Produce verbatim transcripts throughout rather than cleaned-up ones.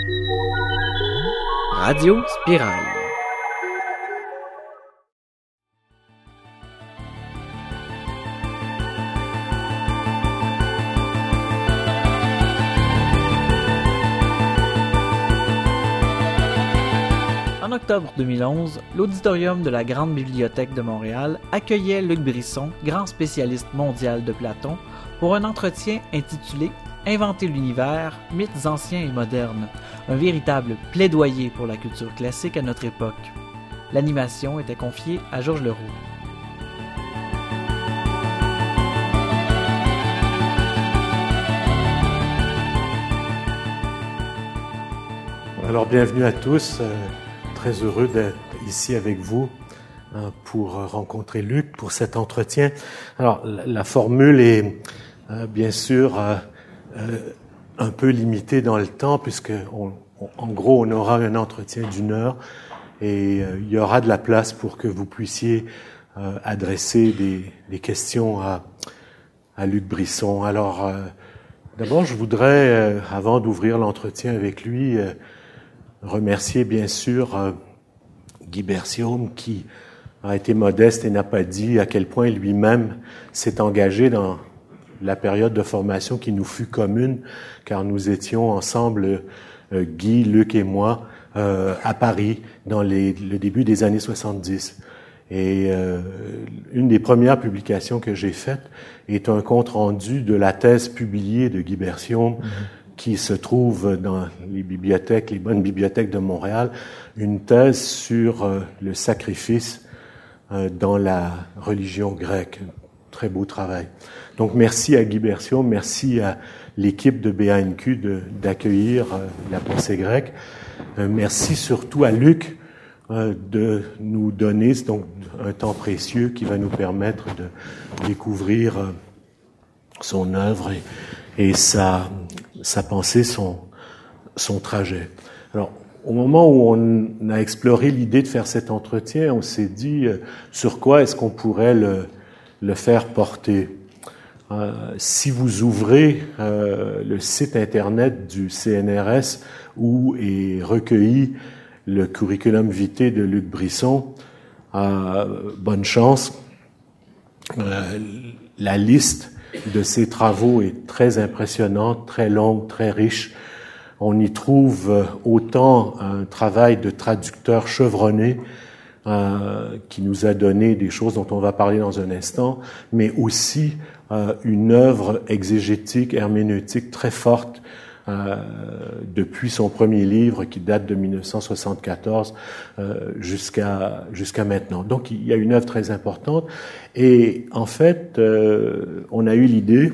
Radio Spirale. En octobre deux mille onze, l'auditorium de la Grande Bibliothèque de Montréal accueillait Luc Brisson, grand spécialiste mondial de Platon, pour un entretien intitulé « Inventer l'univers, mythes anciens et modernes », un véritable plaidoyer pour la culture classique à notre époque. L'animation était confiée à Georges Leroux. Alors, bienvenue à tous. Euh, très heureux d'être ici avec vous euh, pour rencontrer Luc pour cet entretien. Alors, la, la formule est euh, bien sûr euh, euh, un peu limitée dans le temps, puisque on, on, en gros, on aura un entretien d'une heure et euh, il y aura de la place pour que vous puissiez euh, adresser des, des questions à, à Luc Brisson. Alors, euh, d'abord, je voudrais, euh, avant d'ouvrir l'entretien avec lui, euh, remercier bien sûr euh, Guy Berthiaume qui a été modeste et n'a pas dit à quel point lui-même s'est engagé dans la période de formation qui nous fut commune, car nous étions ensemble, euh, Guy, Luc et moi, euh, à Paris dans les, le début des années soixante-dix. Et euh, une des premières publications que j'ai faites est un compte-rendu de la thèse publiée de Guy Berthiaume, mmh. qui se trouve dans les bibliothèques, les bonnes bibliothèques de Montréal, une thèse sur euh, le sacrifice euh, dans la religion grecque. Très beau travail. Donc, merci à Guy Berthiaume, merci à l'équipe de B A N Q de, d'accueillir euh, la pensée grecque. Euh, merci surtout à Luc euh, de nous donner donc un temps précieux qui va nous permettre de découvrir euh, son œuvre et, et sa, sa pensée, son, son trajet. Alors, au moment où on a exploré l'idée de faire cet entretien, on s'est dit euh, sur quoi est-ce qu'on pourrait le, le faire porter. Euh, si vous ouvrez euh, le site internet du C N R S où est recueilli le curriculum vitae de Luc Brisson, euh, bonne chance. Euh, la liste de ses travaux est très impressionnante, très longue, très riche. On y trouve autant un travail de traducteur chevronné euh, qui nous a donné des choses dont on va parler dans un instant, mais aussi euh, une œuvre exégétique, herméneutique très forte euh, depuis son premier livre qui date de dix-neuf cent soixante-quatorze euh, jusqu'à jusqu'à maintenant. Donc il y a une œuvre très importante et en fait euh, on a eu l'idée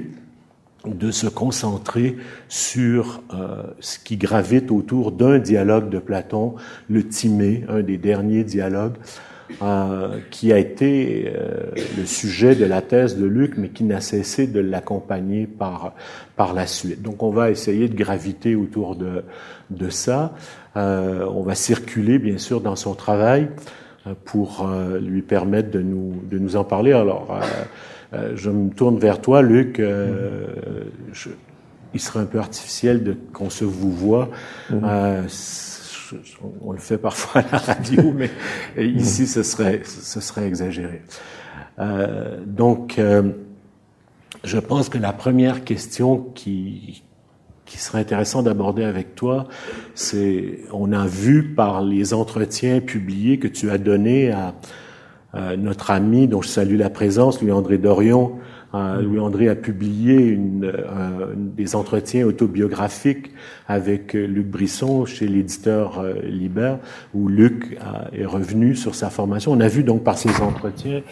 de se concentrer sur euh, ce qui gravite autour d'un dialogue de Platon, le Timée, un des derniers dialogues, euh, qui a été euh, le sujet de la thèse de Luc, mais qui n'a cessé de l'accompagner par par la suite. Donc, on va essayer de graviter autour de de ça. Euh, on va circuler, bien sûr, dans son travail euh, pour euh, lui permettre de nous de nous en parler. Alors. Euh, Euh, je me tourne vers toi, Luc. Euh, je, il serait un peu artificiel de, qu'on se vous voit. Mm-hmm. Euh, je, on le fait parfois à la radio, mais ici, ce serait, ce serait exagéré. Euh, donc, euh, je pense que la première question qui, qui serait intéressant d'aborder avec toi, c'est, on a vu par les entretiens publiés que tu as donnés à Euh, notre ami, dont je salue la présence, Louis-André Dorion. Euh, Louis-André a publié une, euh, des entretiens autobiographiques avec euh, Luc Brisson chez l'éditeur euh, Liber, où Luc a, est revenu sur sa formation. On a vu donc par ces entretiens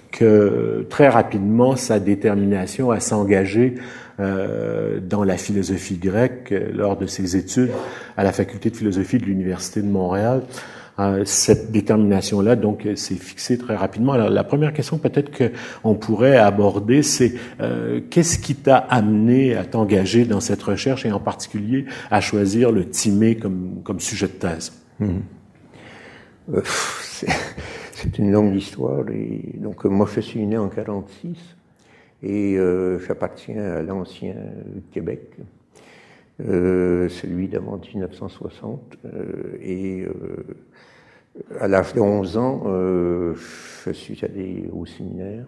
que très rapidement sa détermination à s'engager euh, dans la philosophie grecque euh, lors de ses études à la faculté de philosophie de l'Université de Montréal. Euh, cette détermination-là, donc, s'est fixée très rapidement. Alors, la première question peut-être qu'on pourrait aborder, c'est euh, qu'est-ce qui t'a amené à t'engager dans cette recherche et en particulier à choisir le Timée comme, comme sujet de thèse? Mmh. Euh, c'est, c'est une longue histoire. Et donc, moi, je suis né en quarante-six et euh, j'appartiens à l'ancien Québec. euh, celui d'avant dix-neuf cent soixante. Euh, et euh, à l'âge de onze ans, euh, je suis allé au séminaire.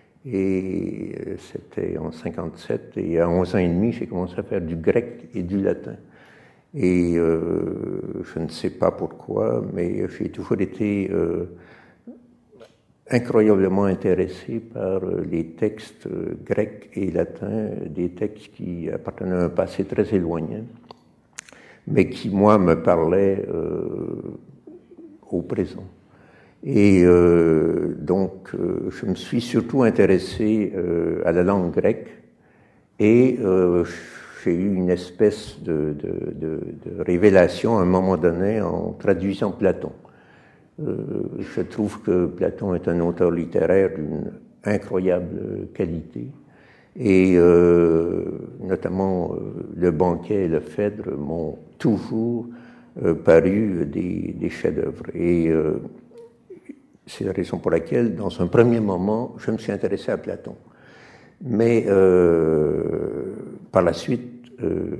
Et c'était en cinquante-sept, et à onze ans et demi, j'ai commencé à faire du grec et du latin. Et euh, je ne sais pas pourquoi, mais j'ai toujours été euh, incroyablement intéressé par les textes grecs et latins, des textes qui appartenaient à un passé très éloigné, mais qui, moi, me parlaient euh, au présent. Et euh, donc, euh, je me suis surtout intéressé euh, à la langue grecque, et euh, j'ai eu une espèce de, de, de, de révélation à un moment donné en traduisant Platon. Euh, je trouve que Platon est un auteur littéraire d'une incroyable qualité, et euh, notamment euh, Le Banquet et le Phèdre m'ont toujours euh, paru des, des chefs-d'œuvre. Et euh, c'est la raison pour laquelle, dans un premier moment, je me suis intéressé à Platon. Mais euh, par la suite, euh,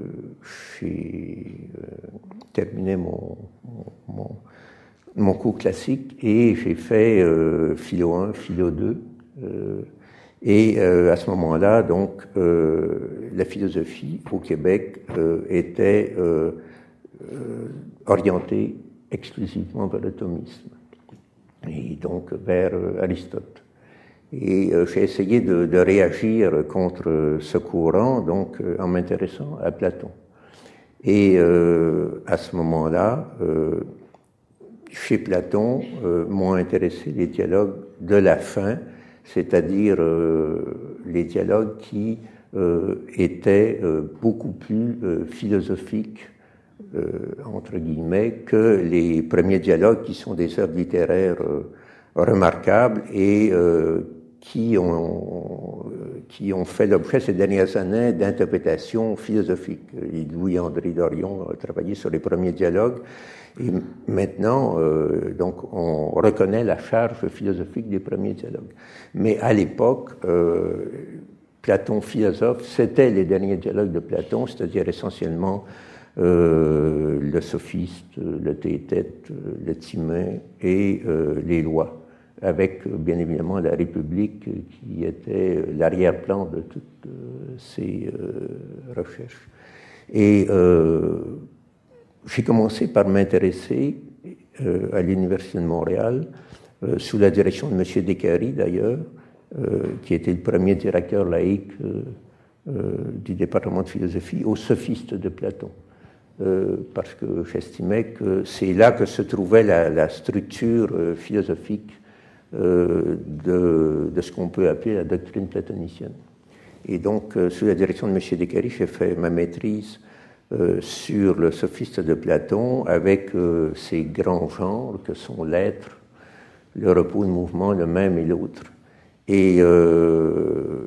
j'ai euh, terminé mon, mon, mon cours classique et j'ai fait euh, philo un, philo deux. Euh, et euh, à ce moment-là, donc, euh, la philosophie au Québec euh, était euh, euh, orientée exclusivement vers le thomisme, et donc vers euh, Aristote. Et euh, j'ai essayé de, de réagir contre ce courant, donc euh, en m'intéressant à Platon. Et euh, à ce moment-là, euh, chez Platon, euh, m'ont intéressé les dialogues de la fin, c'est-à-dire euh, les dialogues qui euh, étaient euh, beaucoup plus euh, philosophiques, Euh, entre guillemets, que les premiers dialogues qui sont des œuvres littéraires euh, remarquables et euh, qui ont euh, qui ont fait l'objet ces dernières années d'interprétations philosophiques. Louis-André Dorion a travaillé sur les premiers dialogues, et maintenant, euh, donc, on reconnaît la charge philosophique des premiers dialogues. Mais à l'époque, euh, Platon philosophe, c'était les derniers dialogues de Platon, c'est-à-dire essentiellement Euh, le sophiste, le théétète, le timée et euh, les lois, avec bien évidemment la République qui était l'arrière-plan de toutes euh, ces euh, recherches. Et euh, j'ai commencé par m'intéresser euh, à l'Université de Montréal, euh, sous la direction de M. Descaries d'ailleurs, euh, qui était le premier directeur laïque euh, euh, du département de philosophie, aux sophistes de Platon. Euh, parce que j'estimais que c'est là que se trouvait la, la structure euh, philosophique euh, de, de ce qu'on peut appeler la doctrine platonicienne. Et donc, euh, sous la direction de M. Descaries, j'ai fait ma maîtrise euh, sur le sophiste de Platon avec euh, ces grands genres que sont l'être, le repos, le mouvement, le même et l'autre. Et euh,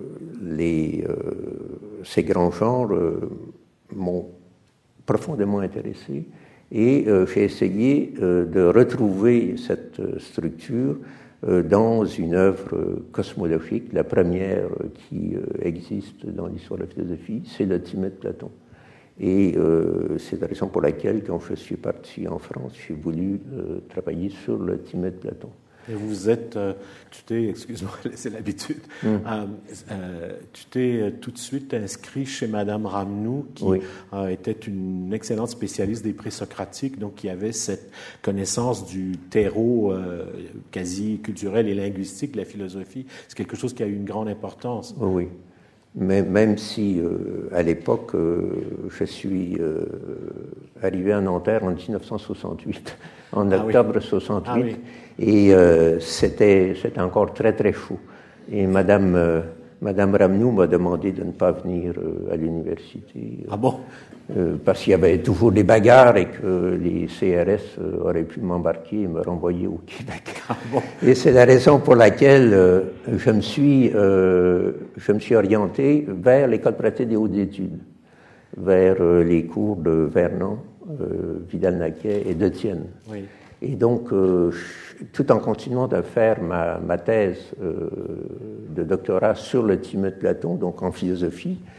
les, euh, ces grands genres euh, m'ont profondément intéressé, et euh, j'ai essayé euh, de retrouver cette euh, structure euh, dans une œuvre cosmologique. La première euh, qui euh, existe dans l'histoire de la philosophie, c'est le Timée de Platon. Et euh, c'est la raison pour laquelle, quand je suis parti en France, j'ai voulu euh, travailler sur le Timée de Platon. Et vous êtes, euh, tu t'es, excuse-moi, c'est l'habitude, mm. euh, euh, tu t'es tout de suite inscrit chez Madame Ramnou, qui oui. euh, était une excellente spécialiste des présocratiques, donc qui avait cette connaissance du terreau euh, quasi culturel et linguistique de la philosophie. C'est quelque chose qui a eu une grande importance. Oui, mais même si euh, à l'époque, euh, je suis euh, arrivé à Nanterre en dix-neuf cent soixante-huit, en ah octobre oui. soixante-huit. Ah oui. Et euh, c'était, c'était encore très très chaud. Et Madame, euh, Madame Ramnou m'a demandé de ne pas venir euh, à l'université. Ah bon? Euh, parce qu'il y avait toujours des bagarres et que les C R S euh, auraient pu m'embarquer et me renvoyer au Québec. Ah bon? Et c'est la raison pour laquelle euh, je me suis, euh, je me suis orienté vers l'école pratique des hautes études, vers euh, les cours de Vernon, euh, Vidal-Naquet et d'Étienne. Oui. Et donc, euh, tout en continuant de faire ma, ma thèse euh, de doctorat sur le Timée de Platon, donc en philosophie,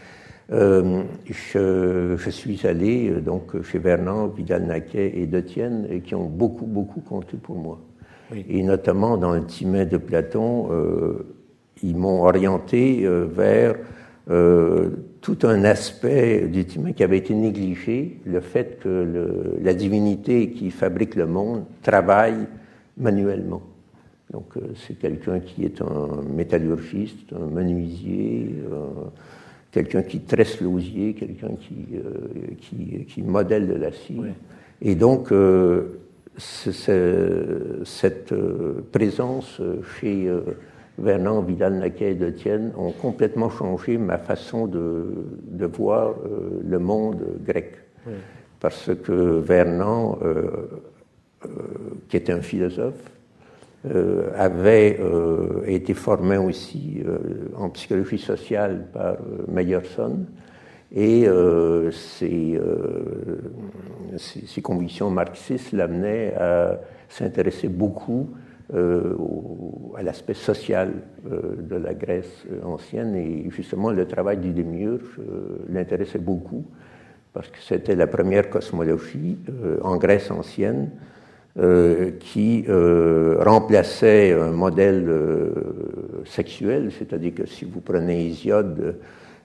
Euh, je, je suis allé euh, donc chez Vernant, Vidal-Naquet et Detienne, et qui ont beaucoup, beaucoup compté pour moi. Oui. Et notamment dans le Timée de Platon, euh, ils m'ont orienté euh, vers euh, tout un aspect du Timée qui avait été négligé, le fait que le, la divinité qui fabrique le monde travaille manuellement. Donc euh, c'est quelqu'un qui est un métallurgiste, un menuisier, euh, quelqu'un qui tresse l'osier, quelqu'un qui, euh, qui, qui modèle de l'acier. Oui. Et donc, euh, c'est, c'est, cette euh, présence chez euh, Vernant, Vidal-Naquet et Detienne ont complètement changé ma façon de, de voir euh, le monde grec. Oui. Parce que Vernant, euh, euh, qui était un philosophe, Euh, avait euh, été formé aussi euh, en psychologie sociale par euh, Meyerson et euh, ses, euh, ses, ses convictions marxistes l'amenaient à s'intéresser beaucoup euh, au, à l'aspect social euh, de la Grèce ancienne et justement le travail du démiurge euh, l'intéressait beaucoup parce que c'était la première cosmologie euh, en Grèce ancienne Euh, qui euh, remplaçait un modèle euh, sexuel, c'est-à-dire que si vous prenez Hésiode,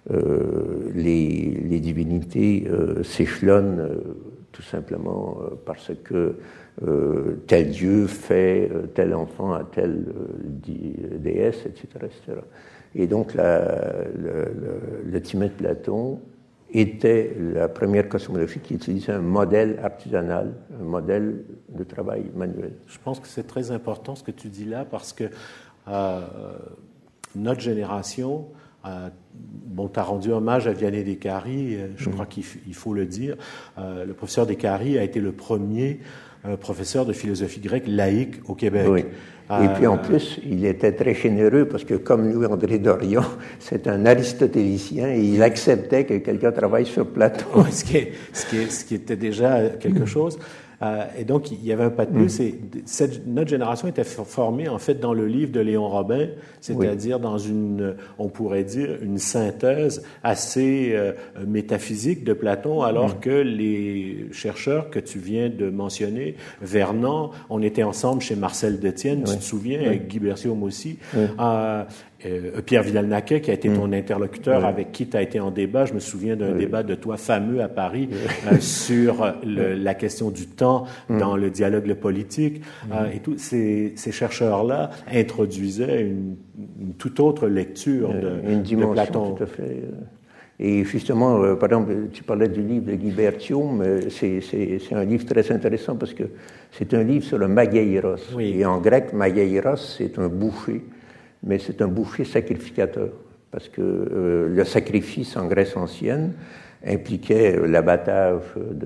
euh, les, les divinités euh, s'échelonnent euh, tout simplement euh, parce que euh, tel dieu fait euh, tel enfant à telle euh, déesse, et cetera, et cetera. Et donc la, le, le, le Timée de Platon était la première cosmologie qui utilisait un modèle artisanal, un modèle de travail manuel. Je pense que c'est très important ce que tu dis là parce que euh, notre génération, euh, bon, tu as rendu hommage à Vianney Descaries, je mmh. crois qu'il f- il faut le dire. Euh, le professeur Descaries a été le premier euh, professeur de philosophie grecque laïque au Québec. Oui. Et puis en plus, il était très généreux parce que comme Louis-André Dorion, c'est un aristotélicien et il acceptait que quelqu'un travaille sur Platon. Oui, ce qui, est, ce, qui est, ce qui était déjà quelque chose. Euh, et donc, il y avait un pas de plus. Et cette, notre génération était formée, en fait, dans le livre de Léon Robin, c'est-à-dire oui. dans une, on pourrait dire, une synthèse assez euh, métaphysique de Platon, alors mmh. que les chercheurs que tu viens de mentionner, Vernant, on était ensemble chez Marcel Detienne, oui. tu te souviens, oui. avec Guy Berthiaume aussi, oui. euh, Euh, Pierre Vidal-Naquet, qui a été mmh. ton interlocuteur, oui. avec qui tu as été en débat. Je me souviens d'un oui. débat de toi fameux à Paris oui. euh, sur le, la question du temps mmh. dans le dialogue le politique. Mmh. Euh, et tous ces, ces chercheurs-là introduisaient une, une toute autre lecture de, une dimension, de Platon. Tout à fait. Et justement, euh, par exemple, tu parlais du livre de Guy Berthiaume, c'est, c'est, c'est un livre très intéressant parce que c'est un livre sur le mageiros. Oui. Et en grec, mageiros, c'est un boucher. Mais c'est un boucher sacrificateur, parce que euh, le sacrifice en Grèce ancienne impliquait l'abattage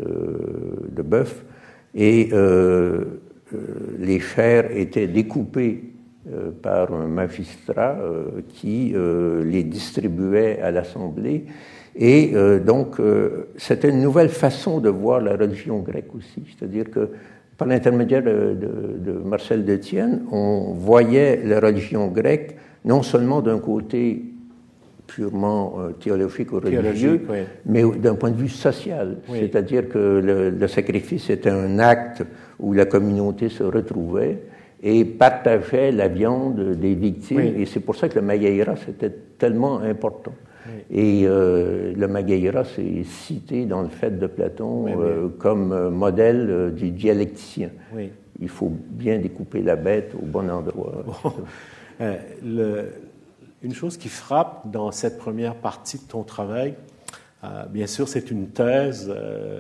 de, de bœuf, et euh, euh, les chairs étaient découpées euh, par un magistrat euh, qui euh, les distribuait à l'Assemblée, et euh, donc euh, c'était une nouvelle façon de voir la religion grecque aussi, c'est-à-dire que par l'intermédiaire de, de, de Marcel Detienne, on voyait la religion grecque non seulement d'un côté purement euh, théologique ou religieux, oui. mais d'un point de vue social. Oui. C'est-à-dire que le, le sacrifice était un acte où la communauté se retrouvait et partageait la viande des victimes. Oui. Et c'est pour ça que le mageiros était tellement important. Oui. Et euh, le mageiros est cité dans le Phèdre de Platon oui, euh, comme euh, modèle euh, du dialecticien. Oui. Il faut bien découper la bête au bon endroit. Bon. Euh, le, une chose qui frappe dans cette première partie de ton travail, euh, bien sûr, c'est une thèse, euh,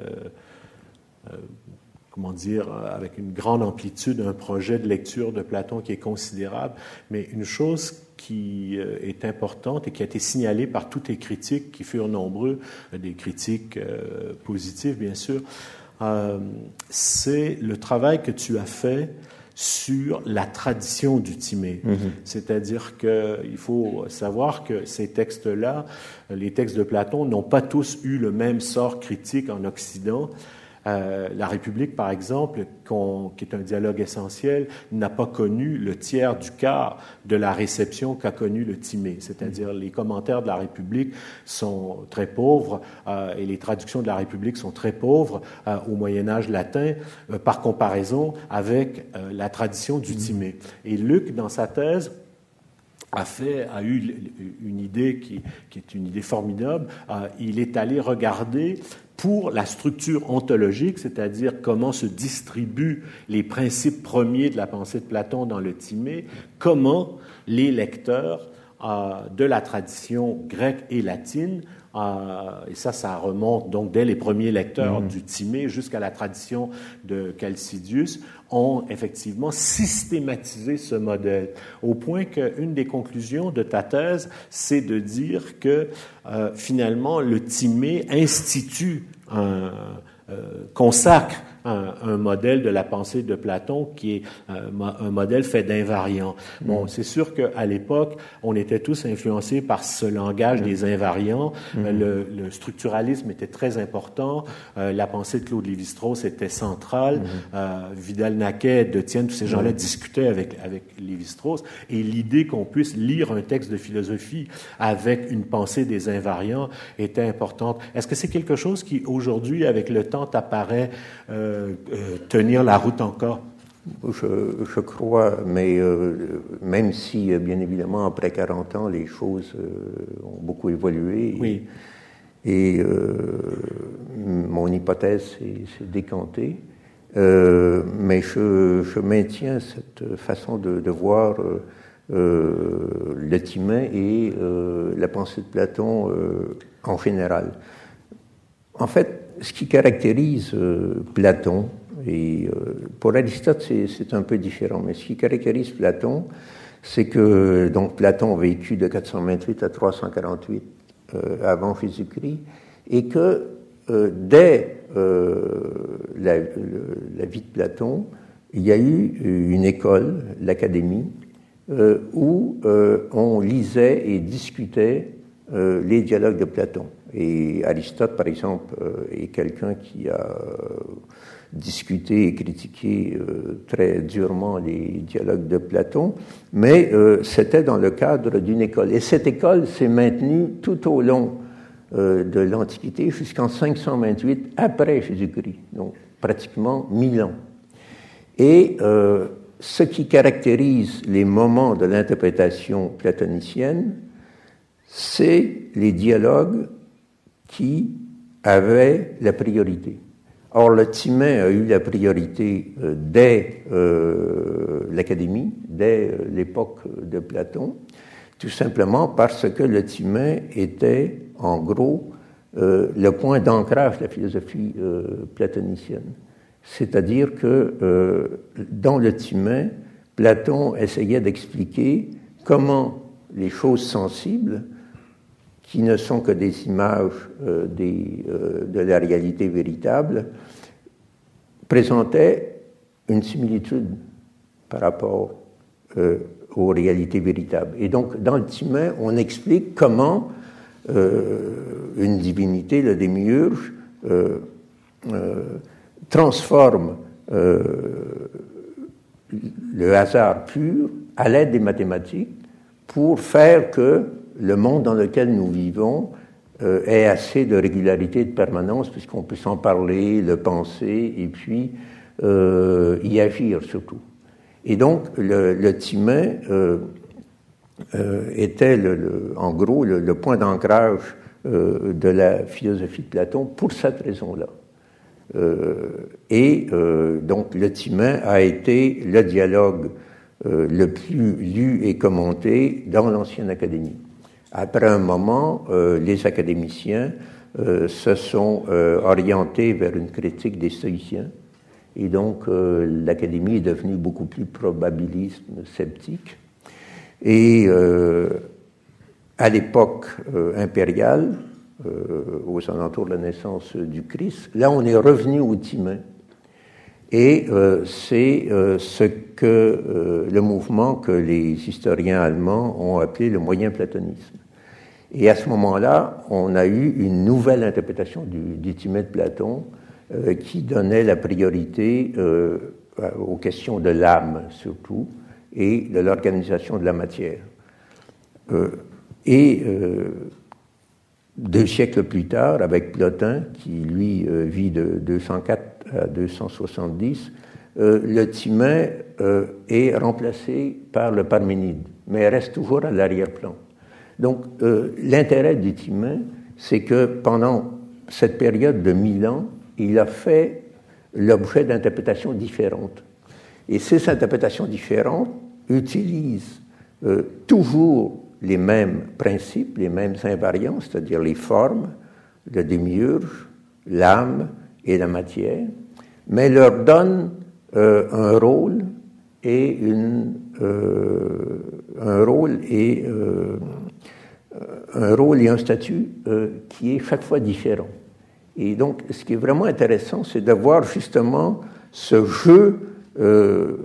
euh, comment dire, avec une grande amplitude, un projet de lecture de Platon qui est considérable, mais une chose qui est importante et qui a été signalée par tous tes critiques, qui furent nombreux, des critiques euh, positives, bien sûr, euh, c'est le travail que tu as fait sur la tradition du Timée. Mm-hmm. C'est-à-dire qu'il faut savoir que ces textes-là, les textes de Platon, n'ont pas tous eu le même sort critique en Occident. Euh, la République, par exemple, qu'on, qui est un dialogue essentiel, n'a pas connu le tiers du quart de la réception qu'a connu le Timée. C'est-à-dire, les commentaires de la République sont très pauvres euh, et les traductions de la République sont très pauvres euh, au Moyen-Âge latin, euh, par comparaison avec euh, la tradition du Timée. Et Luc, dans sa thèse, a fait, a eu une idée qui, qui est une idée formidable. Euh, il est allé regarder pour la structure ontologique, c'est-à-dire comment se distribuent les principes premiers de la pensée de Platon dans le Timée, comment les lecteurs euh, de la tradition grecque et latine, euh, et ça, ça remonte donc dès les premiers lecteurs mmh. du Timée jusqu'à la tradition de Chalcidius, ont effectivement systématisé ce modèle, au point qu'une des conclusions de ta thèse, c'est de dire que euh, finalement le Timée institue un, euh, consacre un, un modèle de la pensée de Platon qui est un, un modèle fait d'invariants. Bon, mmh. c'est sûr qu'à l'époque, on était tous influencés par ce langage mmh. des invariants. Mmh. Le, le structuralisme était très important. Euh, la pensée de Claude Lévi-Strauss était centrale. Mmh. Euh, Vidal-Naquet, De Tienne, tous ces gens-là mmh. discutaient avec, avec Lévi-Strauss. Et l'idée qu'on puisse lire un texte de philosophie avec une pensée des invariants était importante. Est-ce que c'est quelque chose qui, aujourd'hui, avec le temps, t'apparaît euh, Euh, tenir la route encore? Je, je crois, mais euh, même si, bien évidemment, après quarante ans, les choses euh, ont beaucoup évolué. Oui. Et, et euh, mon hypothèse s'est décantée. Euh, mais je, je maintiens cette façon de, de voir euh, euh, le Timée et euh, la pensée de Platon euh, en général. En fait, ce qui caractérise euh, Platon, et euh, pour Aristote c'est, c'est un peu différent, mais ce qui caractérise Platon, c'est que donc Platon a vécu de quatre cent vingt-huit à trois cent quarante-huit euh, avant Jésus-Christ, et que euh, dès euh, la, le, la vie de Platon, il y a eu une école, l'Académie, euh, où euh, on lisait et discutait euh, les dialogues de Platon. Et Aristote, par exemple, euh, est quelqu'un qui a euh, discuté et critiqué euh, très durement les dialogues de Platon, mais euh, c'était dans le cadre d'une école. Et cette école s'est maintenue tout au long euh, de l'Antiquité jusqu'en cinq cent vingt-huit après Jésus-Christ, donc pratiquement mille ans. Et euh, ce qui caractérise les moments de l'interprétation platonicienne, c'est les dialogues qui avaient la priorité. Or, le Timée a eu la priorité euh, dès euh, l'Académie, dès euh, l'époque de Platon, tout simplement parce que le Timée était, en gros, euh, le point d'ancrage de la philosophie euh, platonicienne. C'est-à-dire que euh, dans le Timée, Platon essayait d'expliquer comment les choses sensibles, qui ne sont que des images euh, des, euh, de la réalité véritable, présentaient une similitude par rapport euh, aux réalités véritables. Et donc, dans le Timée, on explique comment euh, une divinité, le démiurge, euh, euh, transforme euh, le hasard pur à l'aide des mathématiques pour faire que le monde dans lequel nous vivons euh, ait assez de régularité et de permanence, puisqu'on peut s'en parler, le penser, et puis euh, y agir surtout. Et donc, le, le Timée euh, euh, était, le, le, en gros, le, le point d'ancrage euh, de la philosophie de Platon pour cette raison-là. Euh, et euh, donc, le Timée a été le dialogue euh, le plus lu et commenté dans l'ancienne Académie. Après un moment, euh, les académiciens euh, se sont euh, orientés vers une critique des stoïciens, et donc euh, l'Académie est devenue beaucoup plus probabiliste, sceptique. Et euh, à l'époque euh, impériale, euh, aux alentours de la naissance du Christ, là on est revenu au Timée. Et euh, c'est euh, ce que euh, le mouvement que les historiens allemands ont appelé le moyen platonisme. Et à ce moment-là, on a eu une nouvelle interprétation du, du Timée de Platon euh, qui donnait la priorité euh, aux questions de l'âme surtout et de l'organisation de la matière. Euh, et euh, deux siècles plus tard, avec Plotin, qui lui euh, vit de deux cent quatre à deux cent soixante-dix, euh, le Timain euh, est remplacé par le Parménide, mais reste toujours à l'arrière-plan. Donc euh, l'intérêt du Timain, c'est que pendant cette période de mille ans, il a fait l'objet d'interprétations différentes. Et ces interprétations différentes utilisent euh, toujours les mêmes principes, les mêmes invariants, c'est-à-dire les formes, le démiurge, l'âme et la matière, mais leur donnent euh, un rôle et une, euh, un rôle et euh, un rôle et un statut euh, qui est chaque fois différent. Et donc, ce qui est vraiment intéressant, c'est de voir justement ce jeu, euh,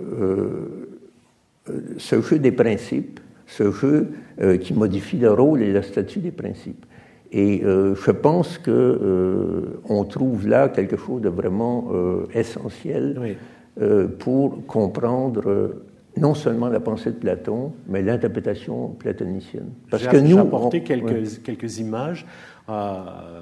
euh, ce jeu des principes, ce jeu euh, qui modifie le rôle et le statut des principes. Et euh, je pense que euh, on trouve là quelque chose de vraiment euh, essentiel oui. euh, pour comprendre euh, non seulement la pensée de Platon, mais l'interprétation platonicienne. Parce j'ai, que nous, j'ai apporté on, quelques, ouais. quelques images euh,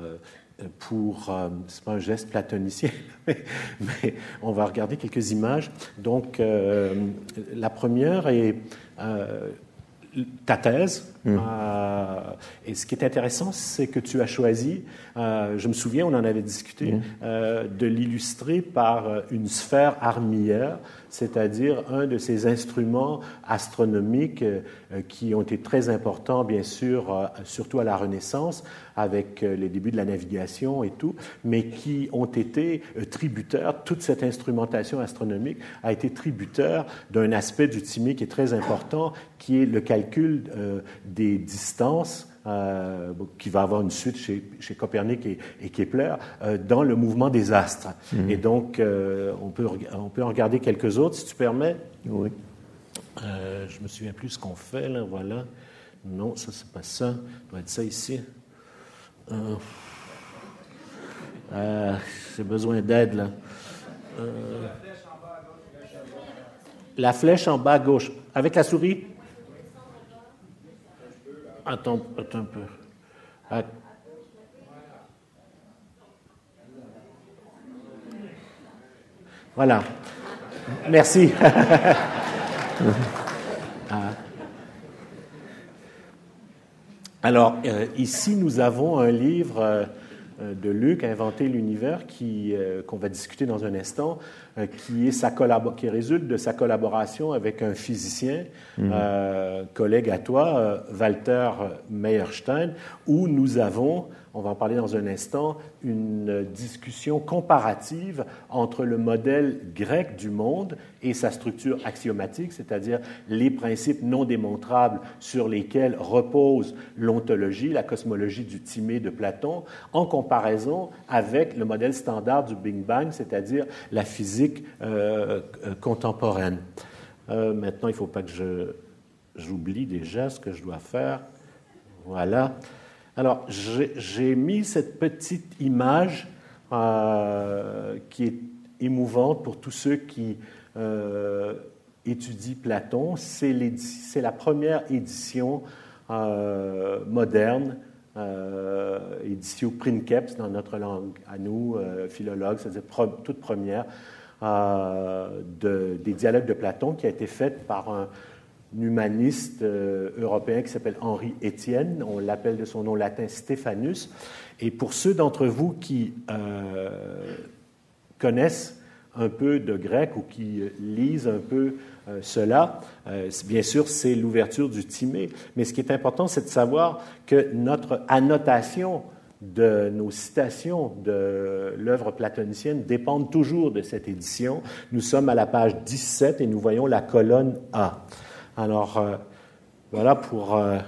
pour, euh, c'est pas un geste platonicien, mais, mais on va regarder quelques images. Donc, euh, la première est euh, ta thèse. Mmh. Euh, et ce qui est intéressant, c'est que tu as choisi, euh, je me souviens, on en avait discuté, mmh. euh, de l'illustrer par une sphère armillaire, c'est-à-dire un de ces instruments astronomiques euh, qui ont été très importants, bien sûr, euh, surtout à la Renaissance, avec euh, les débuts de la navigation et tout, mais qui ont été euh, tributaires, toute cette instrumentation astronomique a été tributaire d'un aspect du Timée qui est très important, qui est le calcul euh, des distances, euh, qui va avoir une suite chez, chez Copernic et, et Kepler, euh, dans le mouvement des astres. Mmh. Et donc, euh, on, peut, on peut en regarder quelques autres, si tu permets. Oui. Euh, je me souviens plus ce qu'on fait, là, voilà. Non, ça, c'est pas ça. Ça doit être ça ici. Euh, euh, j'ai besoin d'aide, là. Euh, la flèche en bas à gauche. Avec la souris? Attends, attends un peu. Att... Voilà. Merci. ah. Alors, euh, ici, nous avons un livre euh, de Luc, Inventer l'univers, qui, euh, qu'on va discuter dans un instant, euh, qui, est sa collabo- qui résulte de sa collaboration avec un physicien, mmh. euh, collègue à toi, euh, Walter Meyerstein, où nous avons, on va en parler dans un instant, une discussion comparative entre le modèle grec du monde et sa structure axiomatique, c'est-à-dire les principes non démontrables sur lesquels repose l'ontologie, la cosmologie du Timée de Platon, en comparaison avec le modèle standard du Big Bang, c'est-à-dire la physique euh, contemporaine. Euh, maintenant, il ne faut pas que je, j'oublie déjà ce que je dois faire. Voilà. Alors, j'ai, j'ai mis cette petite image euh, qui est émouvante pour tous ceux qui euh, étudient Platon. C'est, c'est la première édition euh, moderne, euh, édition princeps dans notre langue, à nous, euh, philologues, c'est-à-dire pro, toute première, euh, de, des dialogues de Platon, qui a été faite par un humaniste euh, européen qui s'appelle Henri Étienne, on l'appelle de son nom latin Stéphanus. Et pour ceux d'entre vous qui euh, connaissent un peu de grec ou qui lisent un peu euh, cela, euh, bien sûr, c'est l'ouverture du Timée. Mais ce qui est important, c'est de savoir que notre annotation de nos citations de l'œuvre platonicienne dépendent toujours de cette édition. Nous sommes à la page dix-sept et nous voyons la colonne A. Alors, euh, voilà pour euh,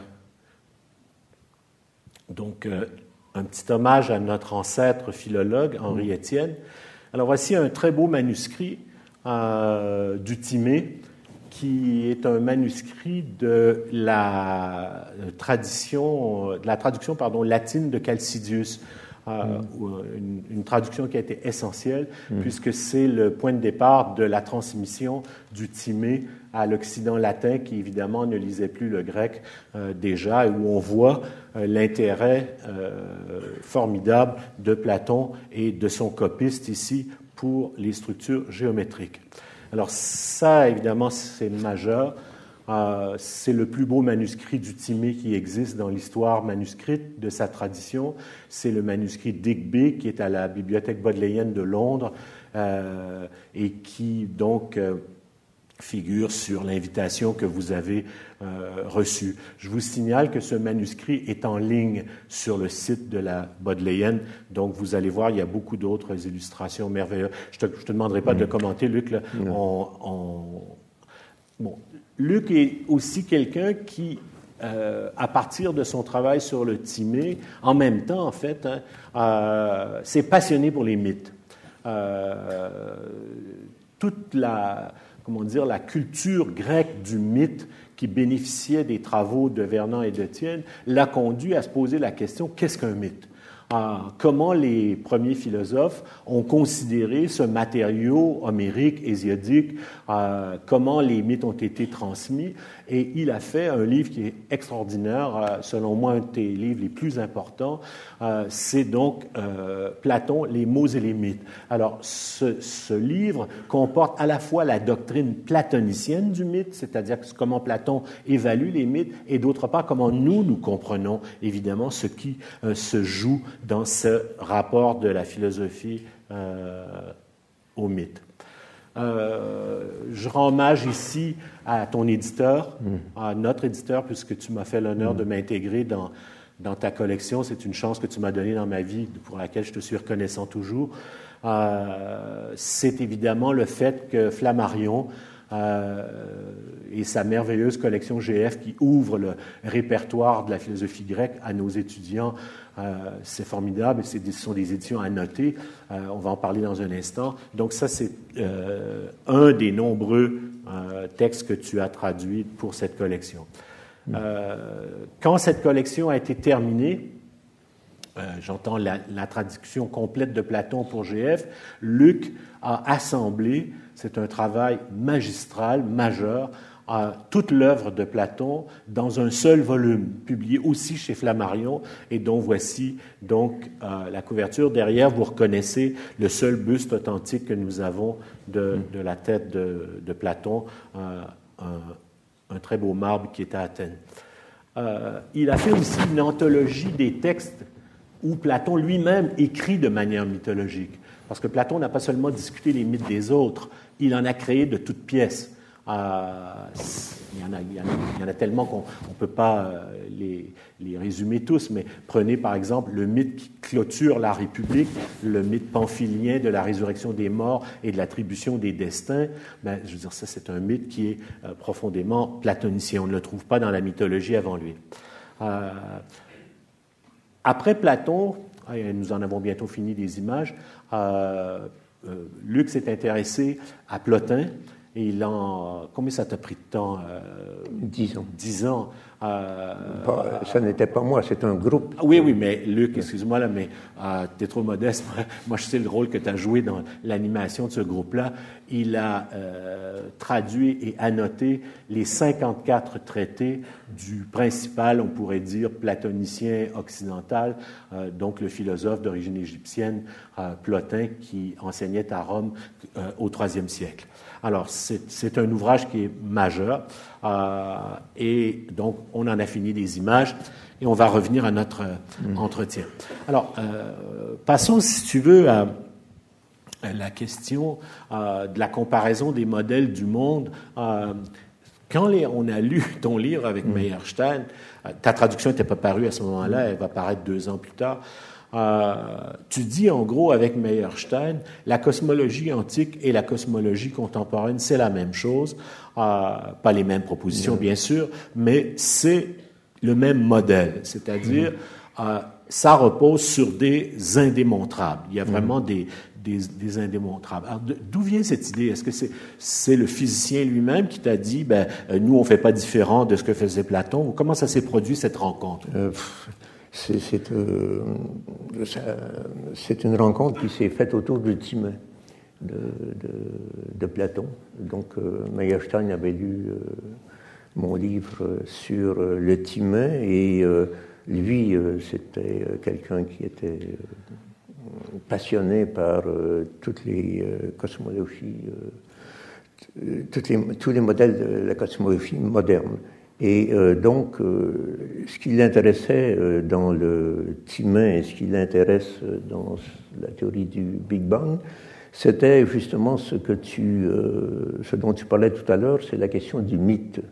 donc euh, un petit hommage à notre ancêtre philologue, Henri Étienne. Alors, voici un très beau manuscrit euh, du Timée, qui est un manuscrit de la tradition, de la traduction pardon, latine de Chalcidius. euh, mm. une, une traduction qui a été essentielle, mm. puisque c'est le point de départ de la transmission du Timée à l'Occident latin, qui évidemment ne lisait plus le grec euh, déjà, et où on voit euh, l'intérêt euh, formidable de Platon et de son copiste ici pour les structures géométriques. Alors ça, évidemment, c'est majeur. Euh, c'est le plus beau manuscrit du Timée qui existe dans l'histoire manuscrite de sa tradition. C'est le manuscrit Digby, qui est à la Bibliothèque bodléienne de Londres, euh, et qui, donc, euh, figure sur l'invitation que vous avez euh, reçue. Je vous signale que ce manuscrit est en ligne sur le site de la Bodléienne, donc vous allez voir, il y a beaucoup d'autres illustrations merveilleuses. Je ne te, te demanderai pas mmh. de commenter, Luc. Là. On, on... Bon. Luc est aussi quelqu'un qui, euh, à partir de son travail sur le Timée, en même temps, en fait, hein, euh, s'est passionné pour les mythes. Euh, toute la... comment dire, la culture grecque du mythe qui bénéficiait des travaux de Vernon et d'Étienne l'a conduit à se poser la question, qu'est-ce qu'un mythe? Ah, comment les premiers philosophes ont considéré ce matériau homérique, hésiodique, euh, comment les mythes ont été transmis, et il a fait un livre qui est extraordinaire, euh, selon moi un des livres les plus importants, euh, c'est donc euh, Platon, les mots et les mythes. Alors ce, ce livre comporte à la fois la doctrine platonicienne du mythe, c'est-à-dire comment Platon évalue les mythes, et d'autre part comment nous, nous comprenons évidemment ce qui euh, se joue dans ce rapport de la philosophie euh, au mythe. Euh, je rends hommage ici à ton éditeur, mmh. à notre éditeur, puisque tu m'as fait l'honneur mmh. de m'intégrer dans, dans ta collection. C'est une chance que tu m'as donnée dans ma vie, pour laquelle je te suis reconnaissant toujours. Euh, c'est évidemment le fait que Flammarion Euh, et sa merveilleuse collection G F qui ouvre le répertoire de la philosophie grecque à nos étudiants. Euh, c'est formidable, c'est des, ce sont des éditions annottées, euh, on va en parler dans un instant. Donc ça, c'est euh, un des nombreux euh, textes que tu as traduits pour cette collection. Euh, quand cette collection a été terminée, Euh, j'entends la, la traduction complète de Platon pour G F, Luc a assemblé, c'est un travail magistral, majeur, euh, toute l'œuvre de Platon dans un seul volume, publié aussi chez Flammarion, et dont voici donc euh, la couverture. Derrière, vous reconnaissez le seul buste authentique que nous avons de, de la tête de, de Platon, euh, un, un très beau marbre qui est à Athènes. Euh, il a fait aussi une anthologie des textes où Platon lui-même écrit de manière mythologique. Parce que Platon n'a pas seulement discuté les mythes des autres, il en a créé de toutes pièces. Euh, il, y en a, il, y en a, il y en a tellement qu'on ne peut pas euh, les, les résumer tous, mais prenez par exemple le mythe qui clôture la République, le mythe pamphilien de la résurrection des morts et de l'attribution des destins. Ben, je veux dire, ça c'est un mythe qui est euh, profondément platonicien. On ne le trouve pas dans la mythologie avant lui. Euh, Après Platon, et nous en avons bientôt fini des images, euh, euh, Luc s'est intéressé à Plotin, et il en... Combien ça t'a pris de temps? Euh, Dix ans. Dix ans. Euh, pas, ça n'était pas moi, c'est un groupe. Oui, oui, mais Luc, excuse-moi, là, mais euh, tu es trop modeste. Moi, je sais le rôle que tu as joué dans l'animation de ce groupe-là. Il a euh, traduit et annoté les cinquante-quatre traités du principal, on pourrait dire, platonicien occidental, euh, donc le philosophe d'origine égyptienne, euh, Plotin, qui enseignait à Rome euh, au troisième siècle. Alors, c'est, c'est un ouvrage qui est majeur, euh, et donc on en a fini des images, et on va revenir à notre euh, mmh. entretien. Alors, euh, passons, si tu veux, à, à la question euh, de la comparaison des modèles du monde. Euh, quand les, on a lu ton livre avec mmh. Meyerstein, euh, ta traduction n'était pas parue à ce moment-là, elle va paraître deux ans plus tard. Euh, tu dis en gros avec Meyerstein, la cosmologie antique et la cosmologie contemporaine, c'est la même chose, euh, pas les mêmes propositions mmh. bien sûr, mais c'est le même modèle, c'est-à-dire mmh. euh, ça repose sur des indémontrables. Il y a vraiment mmh. des, des, des indémontrables. Alors, d'où vient cette idée? Est-ce que c'est, c'est le physicien lui-même qui t'a dit, ben, nous, on ne fait pas différent de ce que faisait Platon? Ou comment ça s'est produit, cette rencontre? Euh, c'est, c'est, euh, ça, c'est une rencontre qui s'est faite autour du Timée de, de, de Platon. Donc euh, Meyerstein avait lu euh, mon livre sur euh, le Timée et euh, lui, euh, c'était quelqu'un qui était euh, passionné par euh, toutes les euh, cosmologies, euh, toutes les, tous les modèles de la cosmologie moderne. Et euh, donc, euh, ce qui l'intéressait euh, dans le Timée et ce qui l'intéresse dans la théorie du Big Bang, c'était justement ce que tu, euh, ce dont tu parlais tout à l'heure, c'est la question du mythe.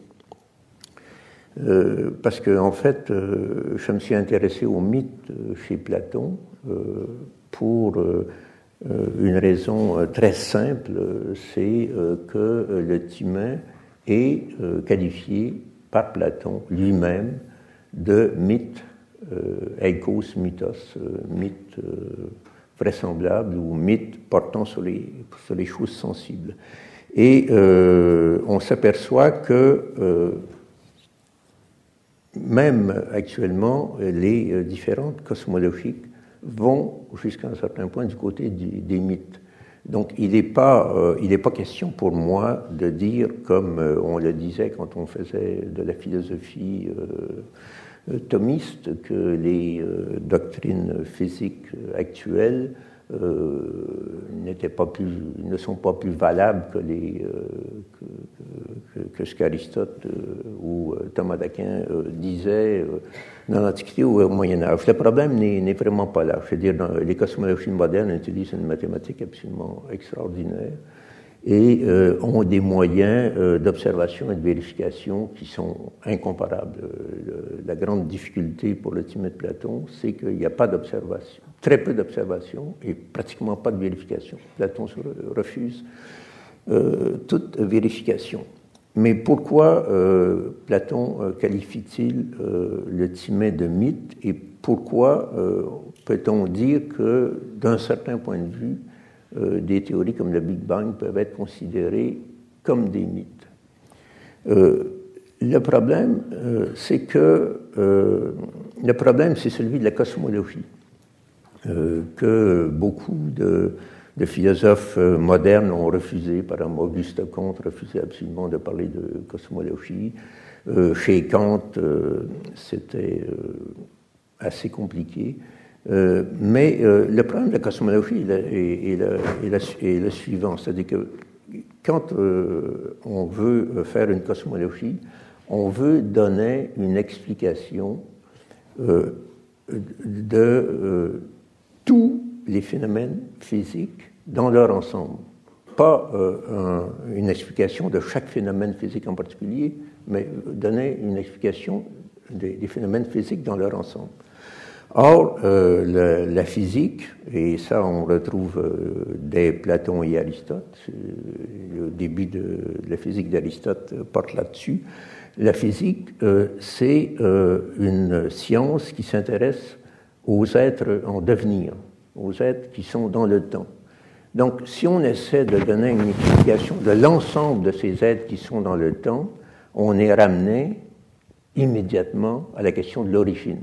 Euh, parce que en fait, euh, je me suis intéressé au mythe chez Platon euh, pour euh, une raison très simple, c'est euh, que le Timée est euh, qualifié par Platon lui-même de mythe, euh, eikos mythos, euh, mythe euh, vraisemblable ou mythe portant sur les, sur les choses sensibles. Et euh, on s'aperçoit que euh, même actuellement, les euh, différentes cosmologies vont jusqu'à un certain point du côté du, des mythes. Donc il n'est pas, euh, il n'est pas question pour moi de dire, comme euh, on le disait quand on faisait de la philosophie euh, thomiste, que les euh, doctrines physiques actuelles euh, n'étaient pas plus, ne sont pas plus valables que, les, euh, que, que, que ce qu'Aristote euh, ou Thomas d'Aquin euh, disaient euh, dans l'Antiquité ou au Moyen-Âge. Le problème n'est, n'est vraiment pas là. Je veux dire, dans, les cosmologies modernes utilisent une mathématique absolument extraordinaire et euh, ont des moyens euh, d'observation et de vérification qui sont incomparables. Euh, la grande difficulté pour le Timée de Platon, c'est qu'il n'y a pas d'observation, très peu d'observation et pratiquement pas de vérification. Platon se refuse euh, toute vérification. Mais pourquoi euh, Platon euh, qualifie-t-il euh, le Timée de mythe et pourquoi euh, peut-on dire que, d'un certain point de vue, euh, des théories comme le Big Bang peuvent être considérées comme des mythes? euh, Le problème, euh, c'est que euh, le problème, c'est celui de la cosmologie, euh, que beaucoup de de philosophes modernes ont refusé, par exemple Auguste Comte refusait absolument de parler de cosmologie. Euh, chez Kant, euh, c'était euh, assez compliqué. Euh, mais euh, le problème de la cosmologie est, est, est, le, est, le, est le suivant, c'est-à-dire que quand euh, on veut faire une cosmologie, on veut donner une explication euh, de euh, tous les phénomènes physiques dans leur ensemble. Pas euh, un, une explication de chaque phénomène physique en particulier, mais donner une explication des, des phénomènes physiques dans leur ensemble. Or, euh, la, la physique, et ça on retrouve euh, dès Platon et Aristote, le début de, de la physique d'Aristote porte là-dessus, la physique, euh, c'est euh, une science qui s'intéresse aux êtres en devenir, aux êtres qui sont dans le temps. Donc, si on essaie de donner une explication de l'ensemble de ces êtres qui sont dans le temps, on est ramené immédiatement à la question de l'origine.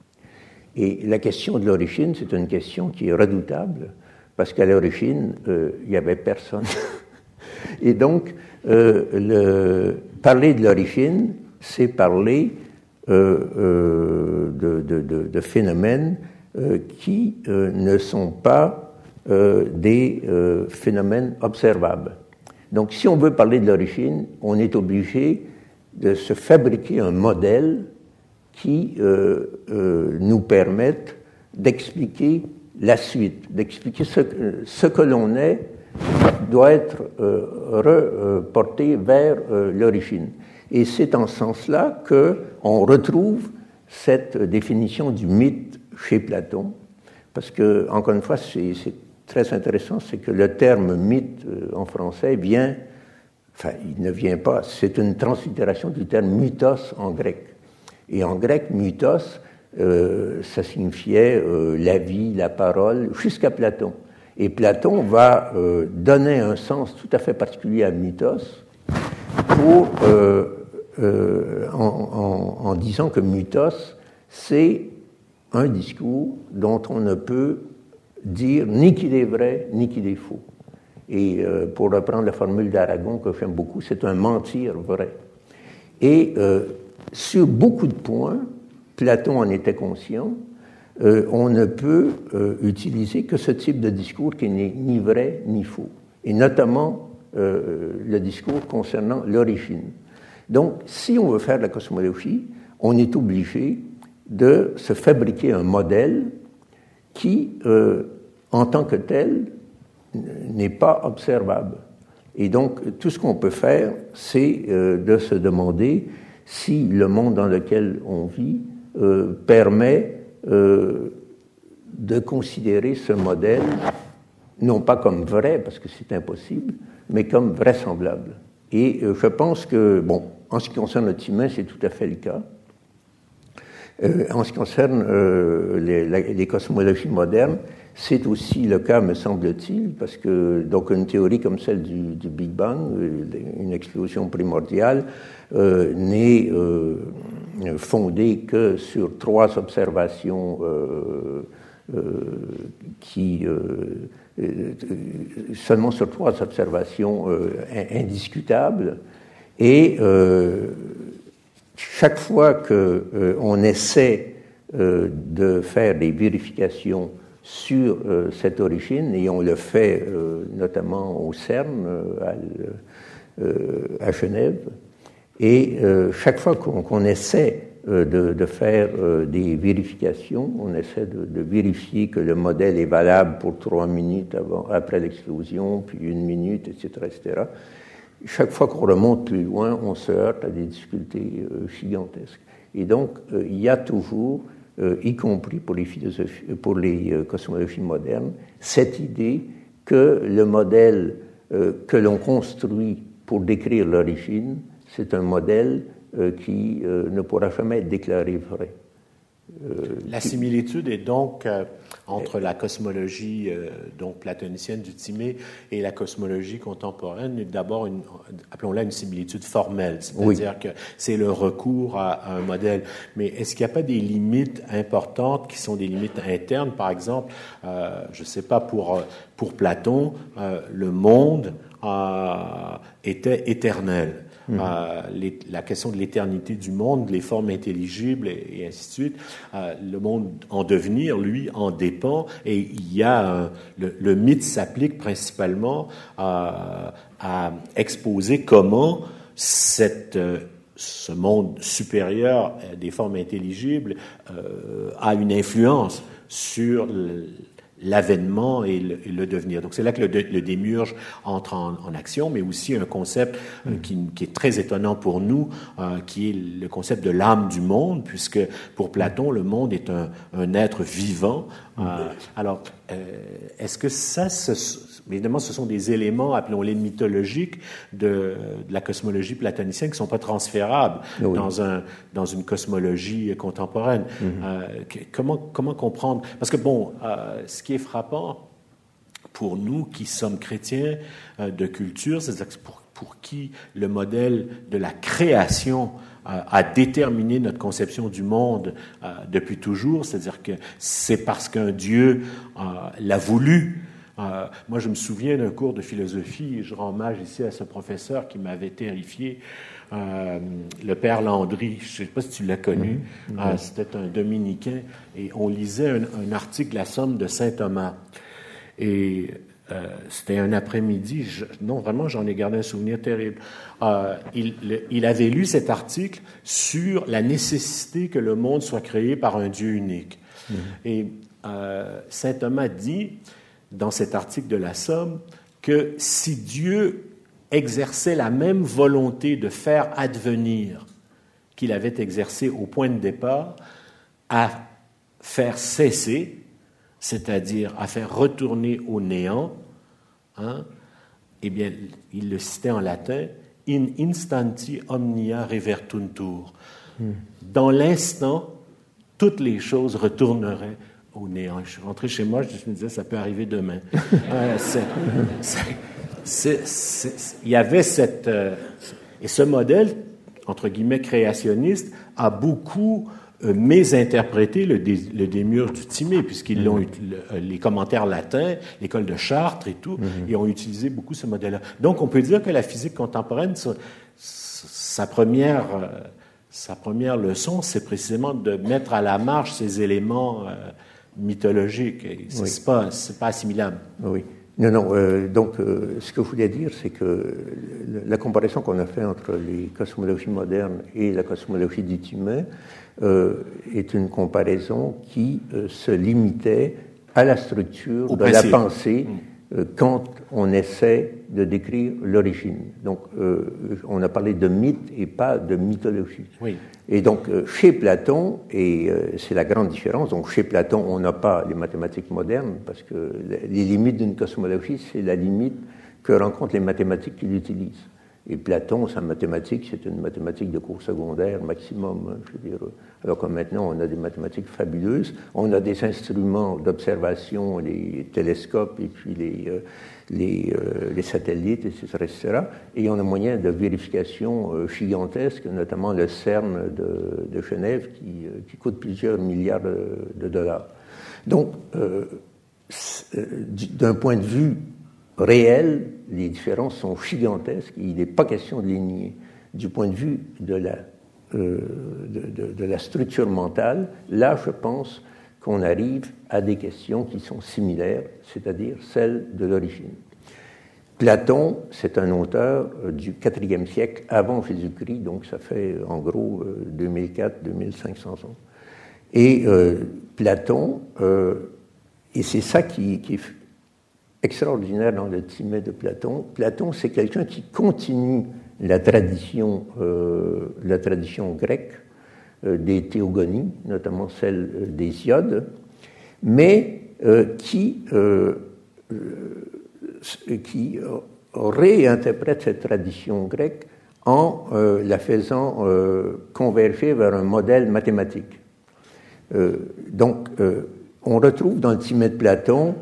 Et la question de l'origine, c'est une question qui est redoutable, parce qu'à l'origine, euh, il n'y avait personne. Et donc, euh, le, parler de l'origine, c'est parler euh, euh, de, de, de, de phénomènes euh, qui euh, ne sont pas euh, des euh, phénomènes observables. Donc, si on veut parler de l'origine, on est obligé de se fabriquer un modèle qui euh, euh, nous permette d'expliquer la suite, d'expliquer ce, ce que l'on est doit être euh, reporté vers euh, l'origine. Et c'est en ce sens-là qu'on retrouve cette définition du mythe chez Platon, parce que, encore une fois, c'est, c'est très intéressant, c'est que le terme mythe euh, en français vient, enfin, il ne vient pas, c'est une translittération du terme mythos en grec. Et en grec, mythos, euh, ça signifiait euh, la vie, la parole, jusqu'à Platon. Et Platon va euh, donner un sens tout à fait particulier à mythos pour, euh, euh, en, en, en disant que mythos, c'est un discours dont on ne peut dire ni qu'il est vrai, ni qu'il est faux. Et euh, pour reprendre la formule d'Aragon que j'aime beaucoup, c'est un mentir vrai. Et euh, sur beaucoup de points, Platon en était conscient, euh, on ne peut euh, utiliser que ce type de discours qui n'est ni vrai ni faux. Et notamment euh, le discours concernant l'origine. Donc, si on veut faire de la cosmologie, on est obligé de se fabriquer un modèle qui, euh, en tant que tel, n'est pas observable. Et donc, tout ce qu'on peut faire, c'est euh, de se demander si le monde dans lequel on vit euh, permet euh, de considérer ce modèle, non pas comme vrai, parce que c'est impossible, mais comme vraisemblable. Et euh, je pense que, bon, en ce qui concerne notre humain, c'est tout à fait le cas. Euh, en ce qui concerne euh, les, la, les cosmologies modernes, c'est aussi le cas, me semble-t-il, parce que donc une théorie comme celle du, du Big Bang, une explosion primordiale, euh, n'est euh, fondée que sur trois observations euh, euh, qui euh, euh, seulement sur trois observations euh, indiscutables, et euh, chaque fois que euh, on essaie euh, de faire des vérifications sur euh, cette origine, et on le fait euh, notamment au CERN euh, à, euh, à Genève, et euh, chaque fois qu'on, qu'on essaie euh, de, de faire euh, des vérifications, on essaie de, de vérifier que le modèle est valable pour trois minutes avant, après l'explosion, puis une minute, et cetera, et cetera. Chaque fois qu'on remonte plus loin, on se heurte à des difficultés euh, gigantesques. Et donc, euh, il y a toujours Euh, y compris pour les philosophies, pour les euh, cosmologies modernes, cette idée que le modèle euh, que l'on construit pour décrire l'origine, c'est un modèle euh, qui euh, ne pourra jamais être déclaré vrai. Euh, la similitude est donc euh, entre la cosmologie euh, donc platonicienne du Timée et la cosmologie contemporaine, d'abord, une, appelons-la une similitude formelle, c'est-à-dire oui. que c'est le recours à, à un modèle. Mais est-ce qu'il n'y a pas des limites importantes qui sont des limites internes? Par exemple, euh, je ne sais pas, pour, pour Platon, euh, le monde euh, était éternel. Mmh. Euh, les, la question de l'éternité du monde, les formes intelligibles et, et ainsi de suite. Euh, le monde en devenir, lui, en dépend. Et il y a euh, le, le mythe s'applique principalement à, à exposer comment cette euh, ce monde supérieur euh, des formes intelligibles euh, a une influence sur le, l'avènement et le, et le devenir. Donc c'est là que le, le démiurge entre en, en action, mais aussi un concept euh, qui, qui est très étonnant pour nous, euh, qui est le concept de l'âme du monde, puisque pour Platon, le monde est un, un être vivant. Euh, alors, euh, est-ce que ça, ce, évidemment, ce sont des éléments, appelons-les mythologiques, de, de la cosmologie platonicienne qui ne sont pas transférables oui. dans, un, dans une cosmologie contemporaine. Mm-hmm. Euh, comment, comment comprendre? Parce que, bon, euh, ce qui est frappant pour nous qui sommes chrétiens euh, de culture, c'est pour, pour qui le modèle de la création euh, a déterminé notre conception du monde euh, depuis toujours, c'est-à-dire que c'est parce qu'un Dieu euh, l'a voulu. Euh, moi, je me souviens d'un cours de philosophie, et je rends hommage ici à ce professeur qui m'avait terrifié, euh, le père Landry, je ne sais pas si tu l'as connu, mmh, mmh. Euh, c'était un dominicain, et on lisait un, un article, la Somme de saint Thomas. Et euh, c'était un après-midi, je, non, vraiment, j'en ai gardé un souvenir terrible. Euh, il, le, il avait lu cet article sur la nécessité que le monde soit créé par un Dieu unique. Mmh. Et euh, saint Thomas dit, dans cet article de la Somme, que si Dieu exerçait la même volonté de faire advenir qu'il avait exercé au point de départ, à faire cesser, c'est-à-dire à faire retourner au néant, hein, eh bien, il le citait en latin, « in instanti omnia revertuntur ». Dans l'instant, toutes les choses retourneraient au néant. Je suis rentré chez moi, je me disais, ça peut arriver demain. euh, c'est, c'est, c'est, c'est, il y avait cette... Euh, et ce modèle, entre guillemets, créationniste, a beaucoup euh, mésinterprété le, dé, le démiurge du Timée, puisqu'ils mm-hmm. l'ont le, les commentaires latins, l'école de Chartres et tout, mm-hmm. et ont utilisé beaucoup ce modèle-là. Donc, on peut dire que la physique contemporaine, sa, sa première, euh, sa première leçon, c'est précisément de mettre à la marge ces éléments euh, mythologiques. C'est, oui. c'est pas, c'est pas assimilable. Oui. Non, non. Euh, donc, euh, ce que je voulais dire, c'est que la comparaison qu'on a faite entre les cosmologies modernes et la cosmologie du Timée euh, est une comparaison qui euh, se limitait à la structure Au de principe. la pensée euh, quand on essaie de décrire l'origine. Donc, euh, on a parlé de mythe et pas de mythologie. Oui. Et donc, euh, chez Platon, et euh, c'est la grande différence, donc chez Platon, on n'a pas les mathématiques modernes, parce que les limites d'une cosmologie, c'est la limite que rencontrent les mathématiques qu'il utilise. Et Platon, sa mathématique, c'est une mathématique de cours secondaire maximum. Hein, je veux dire. Alors que maintenant, on a des mathématiques fabuleuses, on a des instruments d'observation, les télescopes et puis les, euh, les, euh, les satellites, et cetera, et cetera. Et on a moyen de vérification euh, gigantesques, notamment le CERN de, de Genève, qui, euh, qui coûte plusieurs milliards de, de dollars. Donc, euh, d'un point de vue réel, les différences sont gigantesques, et il n'est pas question de les nier. Du point de vue de la, euh, de, de, de la structure mentale, là, je pense qu'on arrive à des questions qui sont similaires, c'est-à-dire celles de l'origine. Platon, c'est un auteur du quatrième siècle avant Jésus-Christ, donc ça fait en gros deux mille quatre à deux mille cinq cents ans. Et euh, Platon, euh, et c'est ça qui, qui est extraordinaire dans le Timée de Platon. Platon, c'est quelqu'un qui continue la tradition, euh, la tradition grecque euh, des théogonies, notamment celle euh, des Iodes, mais euh, qui, euh, euh, qui réinterprète cette tradition grecque en euh, la faisant euh, converger vers un modèle mathématique. Euh, donc, euh, on retrouve dans le Timée de Platon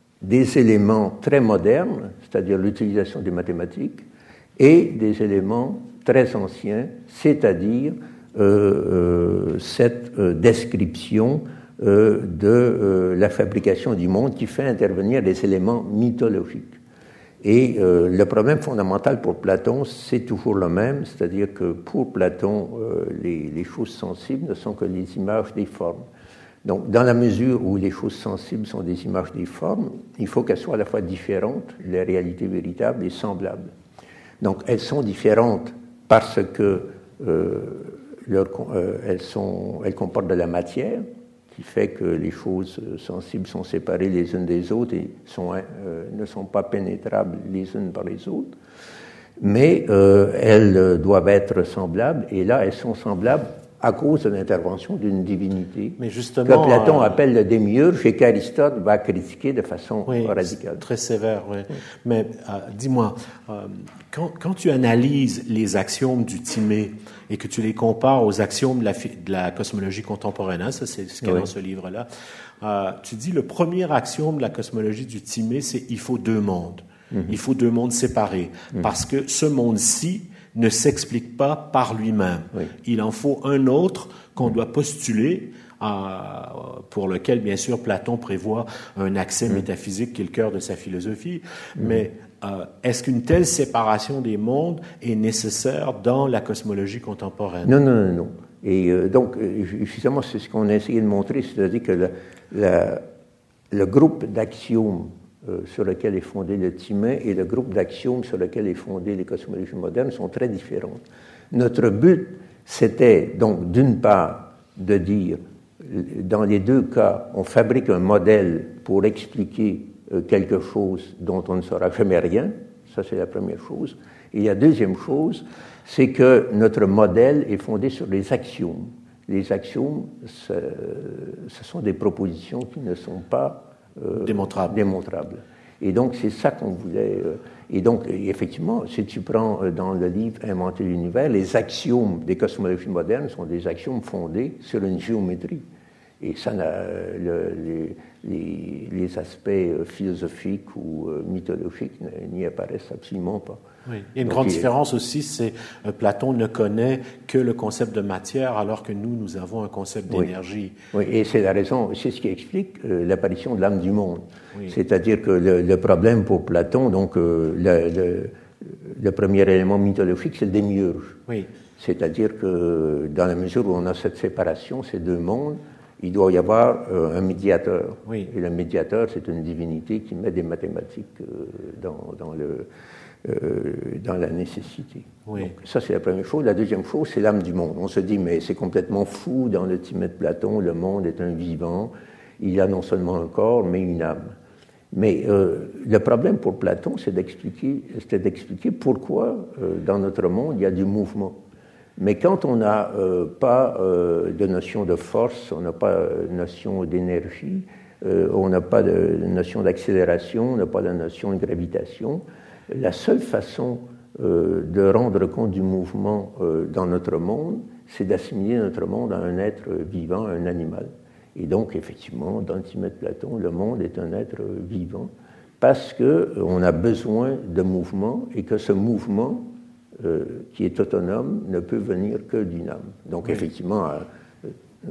des éléments très modernes, c'est-à-dire l'utilisation des mathématiques, et des éléments très anciens, c'est-à-dire euh, euh, cette euh, description euh, de euh, la fabrication du monde qui fait intervenir des éléments mythologiques. Et euh, le problème fondamental pour Platon, c'est toujours le même, c'est-à-dire que pour Platon, euh, les, les choses sensibles ne sont que les images des formes. Donc, dans la mesure où les choses sensibles sont des images des formes, il faut qu'elles soient à la fois différentes, les réalités véritables, et semblables. Donc, elles sont différentes parce que euh, leur, euh, elles, sont, elles comportent de la matière, qui fait que les choses sensibles sont séparées les unes des autres et sont, euh, ne sont pas pénétrables les unes par les autres. Mais euh, elles doivent être semblables, et là, elles sont semblables à cause de l'intervention d'une divinité Mais justement, que Platon euh, appelle le démiurge et qu'Aristote va critiquer de façon oui, radicale. Très sévère, oui. oui. Mais euh, dis-moi, euh, quand, quand tu analyses les axiomes du Timée et que tu les compares aux axiomes de la, de la cosmologie contemporaine, hein, ça c'est ce qu'il y a oui. dans ce livre-là, euh, tu dis le premier axiome de la cosmologie du Timée, c'est « il faut deux mondes mm-hmm. ». Il faut deux mondes séparés, mm-hmm. parce que ce monde-ci ne s'explique pas par lui-même. Oui. Il en faut un autre qu'on doit postuler, euh, pour lequel, bien sûr, Platon prévoit un accès mmh. métaphysique qui est le cœur de sa philosophie. Mmh. Mais euh, est-ce qu'une telle séparation des mondes est nécessaire dans la cosmologie contemporaine? Non, non, non, non. Et euh, donc, justement, c'est ce qu'on a essayé de montrer, c'est-à-dire que la, la, le groupe d'axiomes Euh, sur lequel est fondé le Timée et le groupe d'axiomes sur lequel est fondé les cosmologies modernes sont très différentes. Notre but, c'était donc d'une part de dire, dans les deux cas, on fabrique un modèle pour expliquer euh, quelque chose dont on ne saura jamais rien, ça c'est la première chose. Et la deuxième chose, c'est que notre modèle est fondé sur les axiomes. Les axiomes, ce, ce sont des propositions qui ne sont pas Euh, démontrable. démontrable. Et donc, c'est ça qu'on voulait. Euh, et donc, effectivement, si tu prends euh, dans le livre Inventer l'univers, les axiomes des cosmologies modernes sont des axiomes fondés sur une géométrie. Et ça, le, les, les, les aspects philosophiques ou mythologiques n'y apparaissent absolument pas. Oui. Il y a une Donc, grande il... différence aussi, c'est euh, Platon ne connaît que le concept de matière, alors que nous, nous avons un concept d'énergie. Oui. oui, et c'est la raison, c'est ce qui explique euh, l'apparition de l'âme du monde. Oui. C'est-à-dire que le, le problème pour Platon, donc euh, le, le, le premier élément mythologique, c'est le démiurge. Oui. C'est-à-dire que dans la mesure où on a cette séparation, ces deux mondes, il doit y avoir euh, un médiateur. Oui. Et le médiateur, c'est une divinité qui met des mathématiques euh, dans, dans, le, euh, dans la nécessité. Oui. Donc, ça, c'est la première chose. La deuxième chose, c'est l'âme du monde. On se dit, mais c'est complètement fou, dans le Timée de Platon, le monde est un vivant. Il a non seulement un corps, mais une âme. Mais euh, le problème pour Platon, c'est d'expliquer, c'était d'expliquer pourquoi, euh, dans notre monde, il y a du mouvement. Mais quand on n'a euh, pas euh, de notion de force, on n'a pas de notion d'énergie, euh, on n'a pas de notion d'accélération, on n'a pas de notion de gravitation, la seule façon euh, de rendre compte du mouvement euh, dans notre monde, c'est d'assimiler notre monde à un être vivant, à un animal. Et donc, effectivement, dans le Timée de Platon, le monde est un être vivant parce qu'on a besoin de mouvement et que ce mouvement Euh, qui est autonome, ne peut venir que d'une âme. Donc, oui. effectivement, euh, euh,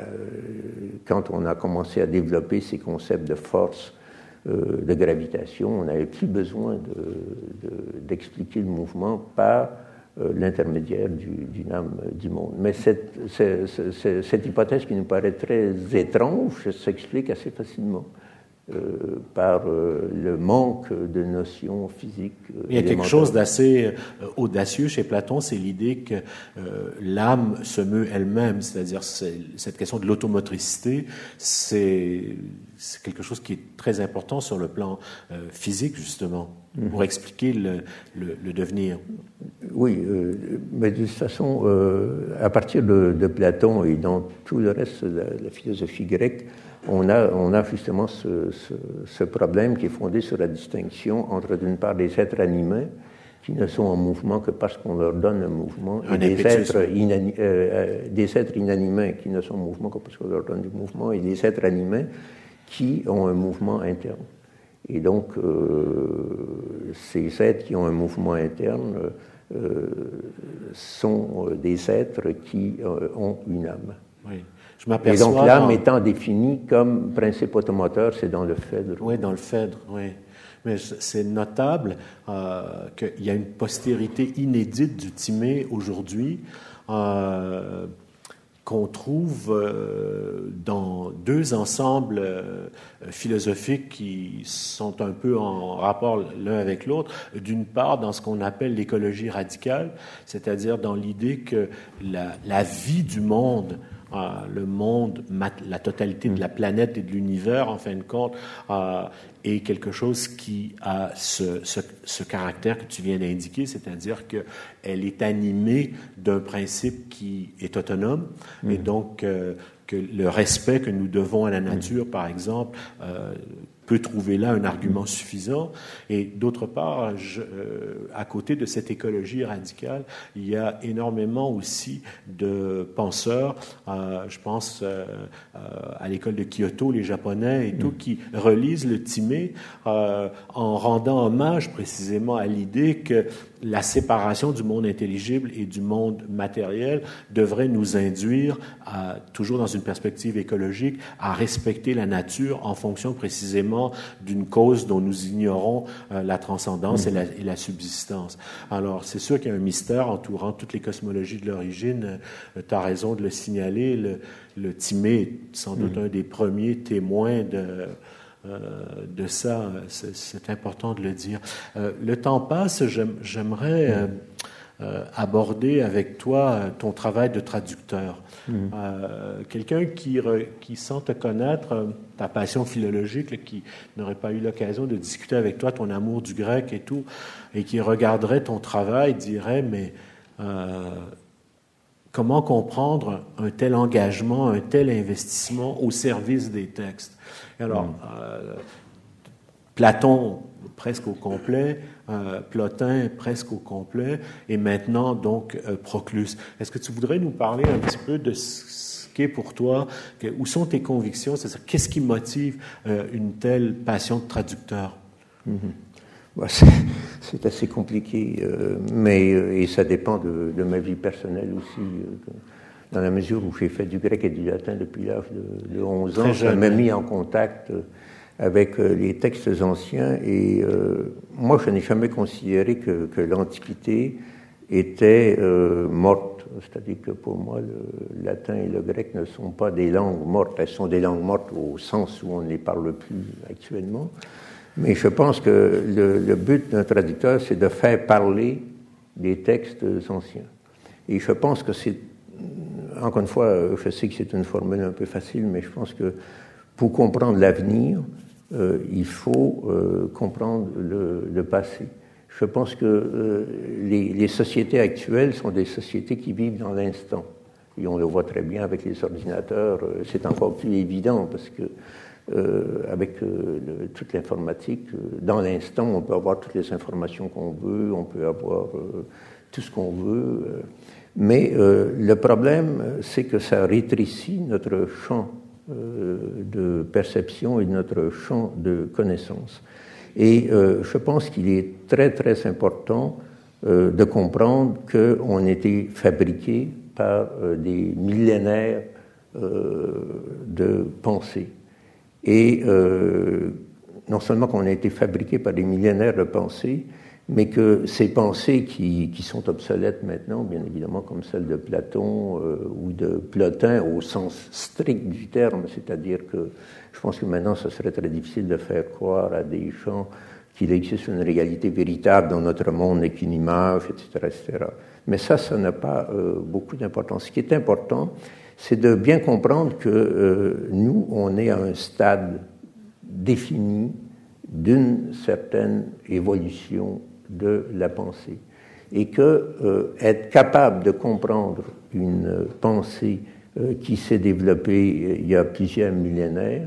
quand on a commencé à développer ces concepts de force, euh, de gravitation, on n'avait plus besoin de, de, d'expliquer le mouvement par euh, l'intermédiaire du, d'une âme du monde. Mais cette, cette, cette, cette hypothèse qui nous paraît très étrange s'explique assez facilement. Euh, par euh, le manque de notions physiques. Euh, Il y a quelque chose d'assez euh, audacieux chez Platon, c'est l'idée que euh, l'âme se meut elle-même, c'est-à-dire c'est, cette question de l'automotricité, c'est, c'est quelque chose qui est très important sur le plan euh, physique, justement, mm-hmm. pour expliquer le, le, le devenir. Oui, euh, mais de toute façon, euh, à partir de, de Platon et dans tout le reste de la, de la philosophie grecque, On a, on a justement ce, ce, ce problème qui est fondé sur la distinction entre, d'une part, des êtres animés qui ne sont en mouvement que parce qu'on leur donne un mouvement, et des êtres, inani- euh, des êtres inanimés qui ne sont en mouvement que parce qu'on leur donne du mouvement, et des êtres animés qui ont un mouvement interne. Et donc, euh, ces êtres qui ont un mouvement interne euh, sont des êtres qui euh, ont une âme. Oui. Et donc l'âme dans... étant définie comme principe automoteur, c'est dans le Phèdre. Oui, dans le Phèdre, oui. Mais c'est notable euh, qu'il y a une postérité inédite du Timée aujourd'hui euh, qu'on trouve euh, dans deux ensembles euh, philosophiques qui sont un peu en rapport l'un avec l'autre. D'une part, dans ce qu'on appelle l'écologie radicale, c'est-à-dire dans l'idée que la, la vie du monde, Euh, le monde, la totalité de la planète et de l'univers, en fin de compte, euh, est quelque chose qui a ce, ce, ce caractère que tu viens d'indiquer, c'est-à-dire qu'elle est animée d'un principe qui est autonome, mmh. et donc euh, que le respect que nous devons à la nature, mmh. par exemple, euh, peut trouver là un argument suffisant. Et d'autre part, je, euh, à côté de cette écologie radicale, il y a énormément aussi de penseurs, euh, je pense euh, euh, à l'école de Kyoto, les Japonais et tout, qui relisent le Timée euh, en rendant hommage précisément à l'idée que la séparation du monde intelligible et du monde matériel devrait nous induire, à, toujours dans une perspective écologique, à respecter la nature en fonction précisément d'une cause dont nous ignorons euh, la transcendance mmh. et, la, et la subsistance. Alors, c'est sûr qu'il y a un mystère entourant toutes les cosmologies de l'origine. Euh, tu as raison de le signaler. Le, le Timée est sans doute mmh. un des premiers témoins de... Euh, de ça, c'est, c'est important de le dire. Euh, le temps passe, j'aime, j'aimerais euh, euh, aborder avec toi ton travail de traducteur. Mm. Euh, quelqu'un qui, re, qui sent te connaître, euh, ta passion philologique, là, qui n'aurait pas eu l'occasion de discuter avec toi ton amour du grec et tout, et qui regarderait ton travail, dirait, mais euh, comment comprendre un tel engagement, un tel investissement au service des textes? Alors, mm. euh, Platon presque au complet, euh, Plotin presque au complet, et maintenant donc euh, Proclus. Est-ce que tu voudrais nous parler un petit peu de ce, expliquer pour toi que, où sont tes convictions, c'est-à-dire qu'est-ce qui motive euh, une telle passion de traducteur? Mm-hmm. Bah, c'est, c'est assez compliqué, euh, mais euh, et ça dépend de, de ma vie personnelle aussi. Euh, dans la mesure où j'ai fait du grec et du latin depuis l'âge de, de onze ans, ça m'a mis en contact avec euh, les textes anciens. Et euh, moi, je n'ai jamais considéré que, que l'Antiquité était euh, morte. C'est-à-dire que pour moi, le latin et le grec ne sont pas des langues mortes. Elles sont des langues mortes au sens où on ne les parle plus actuellement. Mais je pense que le, le but d'un traducteur, c'est de faire parler des textes anciens. Et je pense que c'est, encore une fois, je sais que c'est une formule un peu facile, mais je pense que pour comprendre l'avenir, euh, il faut euh, comprendre le, le passé. Je pense que euh, les, les sociétés actuelles sont des sociétés qui vivent dans l'instant. Et on le voit très bien avec les ordinateurs, euh, c'est encore plus évident parce que Euh, avec euh, le, toute l'informatique, euh, dans l'instant, on peut avoir toutes les informations qu'on veut, on peut avoir euh, tout ce qu'on veut, euh, mais euh, le problème, c'est que ça rétrécit notre champ euh, de perception et notre champ de connaissance. Et euh, je pense qu'il est très, très important euh, de comprendre qu'on était fabriqué par euh, des millénaires euh, de pensée. Et euh, non seulement qu'on a été fabriqué par des millénaires de pensées, mais que ces pensées qui, qui sont obsolètes maintenant, bien évidemment comme celles de Platon euh, ou de Plotin au sens strict du terme, c'est-à-dire que je pense que maintenant ce serait très difficile de faire croire à des gens qu'il existe une réalité véritable dans notre monde n'est qu'une image, et cetera, et cetera. Mais ça, ça n'a pas euh, beaucoup d'importance. Ce qui est important, c'est de bien comprendre que euh, nous, on est à un stade défini d'une certaine évolution de la pensée. Et que euh, être capable de comprendre une pensée euh, qui s'est développée il y a plusieurs millénaires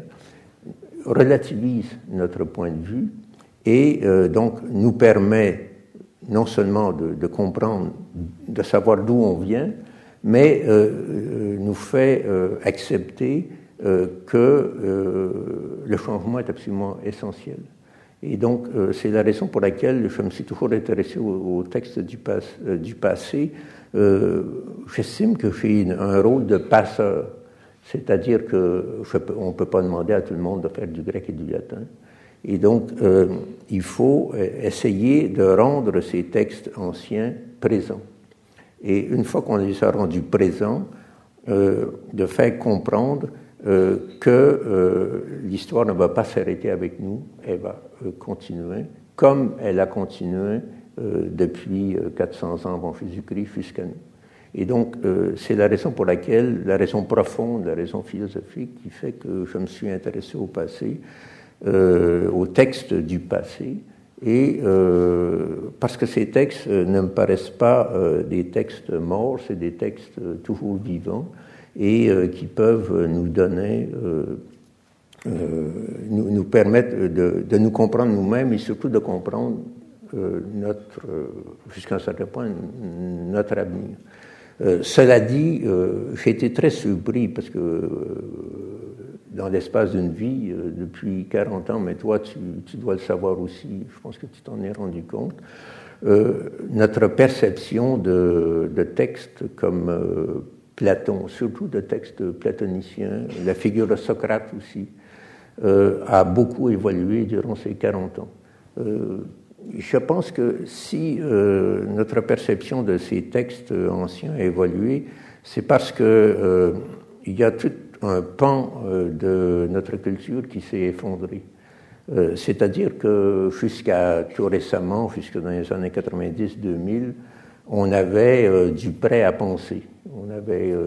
relativise notre point de vue et euh, donc nous permet non seulement de, de comprendre, de savoir d'où on vient, mais euh, nous fait euh, accepter euh, que euh, le changement est absolument essentiel. Et donc, euh, c'est la raison pour laquelle je me suis toujours intéressé au, au texte du, pas, euh, du passé. Euh, j'estime que j'ai un rôle de passeur, c'est-à-dire qu'on ne peut pas demander à tout le monde de faire du grec et du latin. Et donc, euh, il faut essayer de rendre ces textes anciens présents. Et une fois qu'on les a rendus présents, euh, de faire comprendre euh, que euh, l'histoire ne va pas s'arrêter avec nous, elle va euh, continuer, comme elle a continué euh, depuis euh, quatre cents ans avant Jésus-Christ jusqu'à nous. Et donc, euh, c'est la raison pour laquelle, la raison profonde, la raison philosophique qui fait que je me suis intéressé au passé, euh, au texte du passé, et euh, parce que ces textes ne me paraissent pas euh, des textes morts, c'est des textes euh, toujours vivants et euh, qui peuvent nous donner, euh, euh, nous, nous permettre de, de nous comprendre nous-mêmes et surtout de comprendre euh, notre, euh, jusqu'à un certain point, notre avenir. Euh, cela dit, euh, j'ai été très surpris parce que euh, dans l'espace d'une vie, euh, depuis quarante ans, mais toi, tu, tu dois le savoir aussi, je pense que tu t'en es rendu compte, euh, notre perception de, de textes comme euh, Platon, surtout de textes platoniciens, la figure de Socrate aussi, euh, a beaucoup évolué durant ces quarante ans. Euh, je pense que si euh, notre perception de ces textes anciens a évolué, c'est parce que euh, il y a tout un pan euh, de notre culture qui s'est effondré. Euh, c'est-à-dire que jusqu'à tout récemment, jusque dans les années quatre-vingt-dix deux mille, on avait euh, du prêt à penser. On avait euh,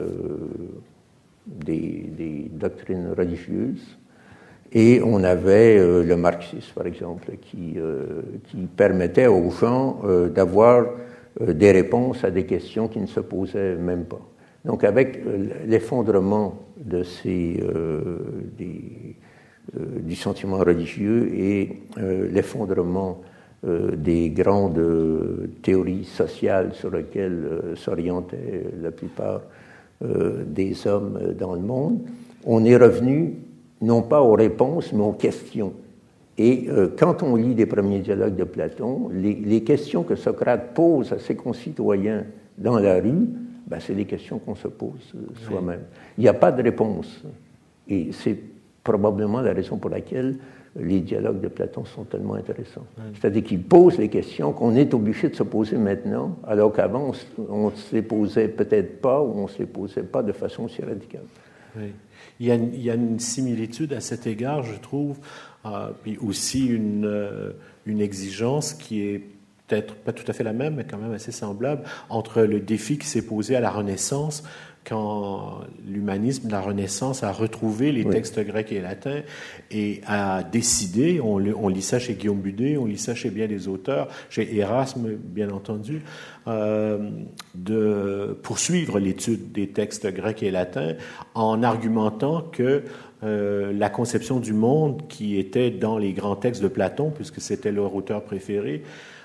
des, des doctrines religieuses et on avait euh, le marxisme, par exemple, qui, euh, qui permettait aux gens euh, d'avoir euh, des réponses à des questions qui ne se posaient même pas. Donc avec l'effondrement de ces, euh, des, euh, du sentiment religieux et euh, l'effondrement euh, des grandes théories sociales sur lesquelles euh, s'orientaient la plupart euh, des hommes dans le monde, on est revenu non pas aux réponses, mais aux questions. Et euh, quand on lit les premiers dialogues de Platon, les, les questions que Socrate pose à ses concitoyens dans la rue, ben, c'est des questions qu'on se pose euh, soi-même. Il n'y a pas de réponse. Et c'est probablement la raison pour laquelle les dialogues de Platon sont tellement intéressants. Oui. C'est-à-dire qu'il pose les questions qu'on est obligé de se poser maintenant, alors qu'avant, on ne se les posait peut-être pas ou on ne se les posait pas de façon aussi radicale. Oui. Il y a, il y a une similitude à cet égard, je trouve, euh, puis aussi une, euh, une exigence qui est peut-être pas tout à fait la même, mais quand même assez semblable, entre le défi qui s'est posé à la Renaissance, quand l'humanisme de la Renaissance a retrouvé les oui. textes grecs et latins et a décidé, on, on lit ça chez Guillaume Budet, on lit ça chez bien des auteurs, chez Erasme bien entendu, euh, de poursuivre l'étude des textes grecs et latins en argumentant que euh, la conception du monde qui était dans les grands textes de Platon, puisque c'était leur auteur préféré,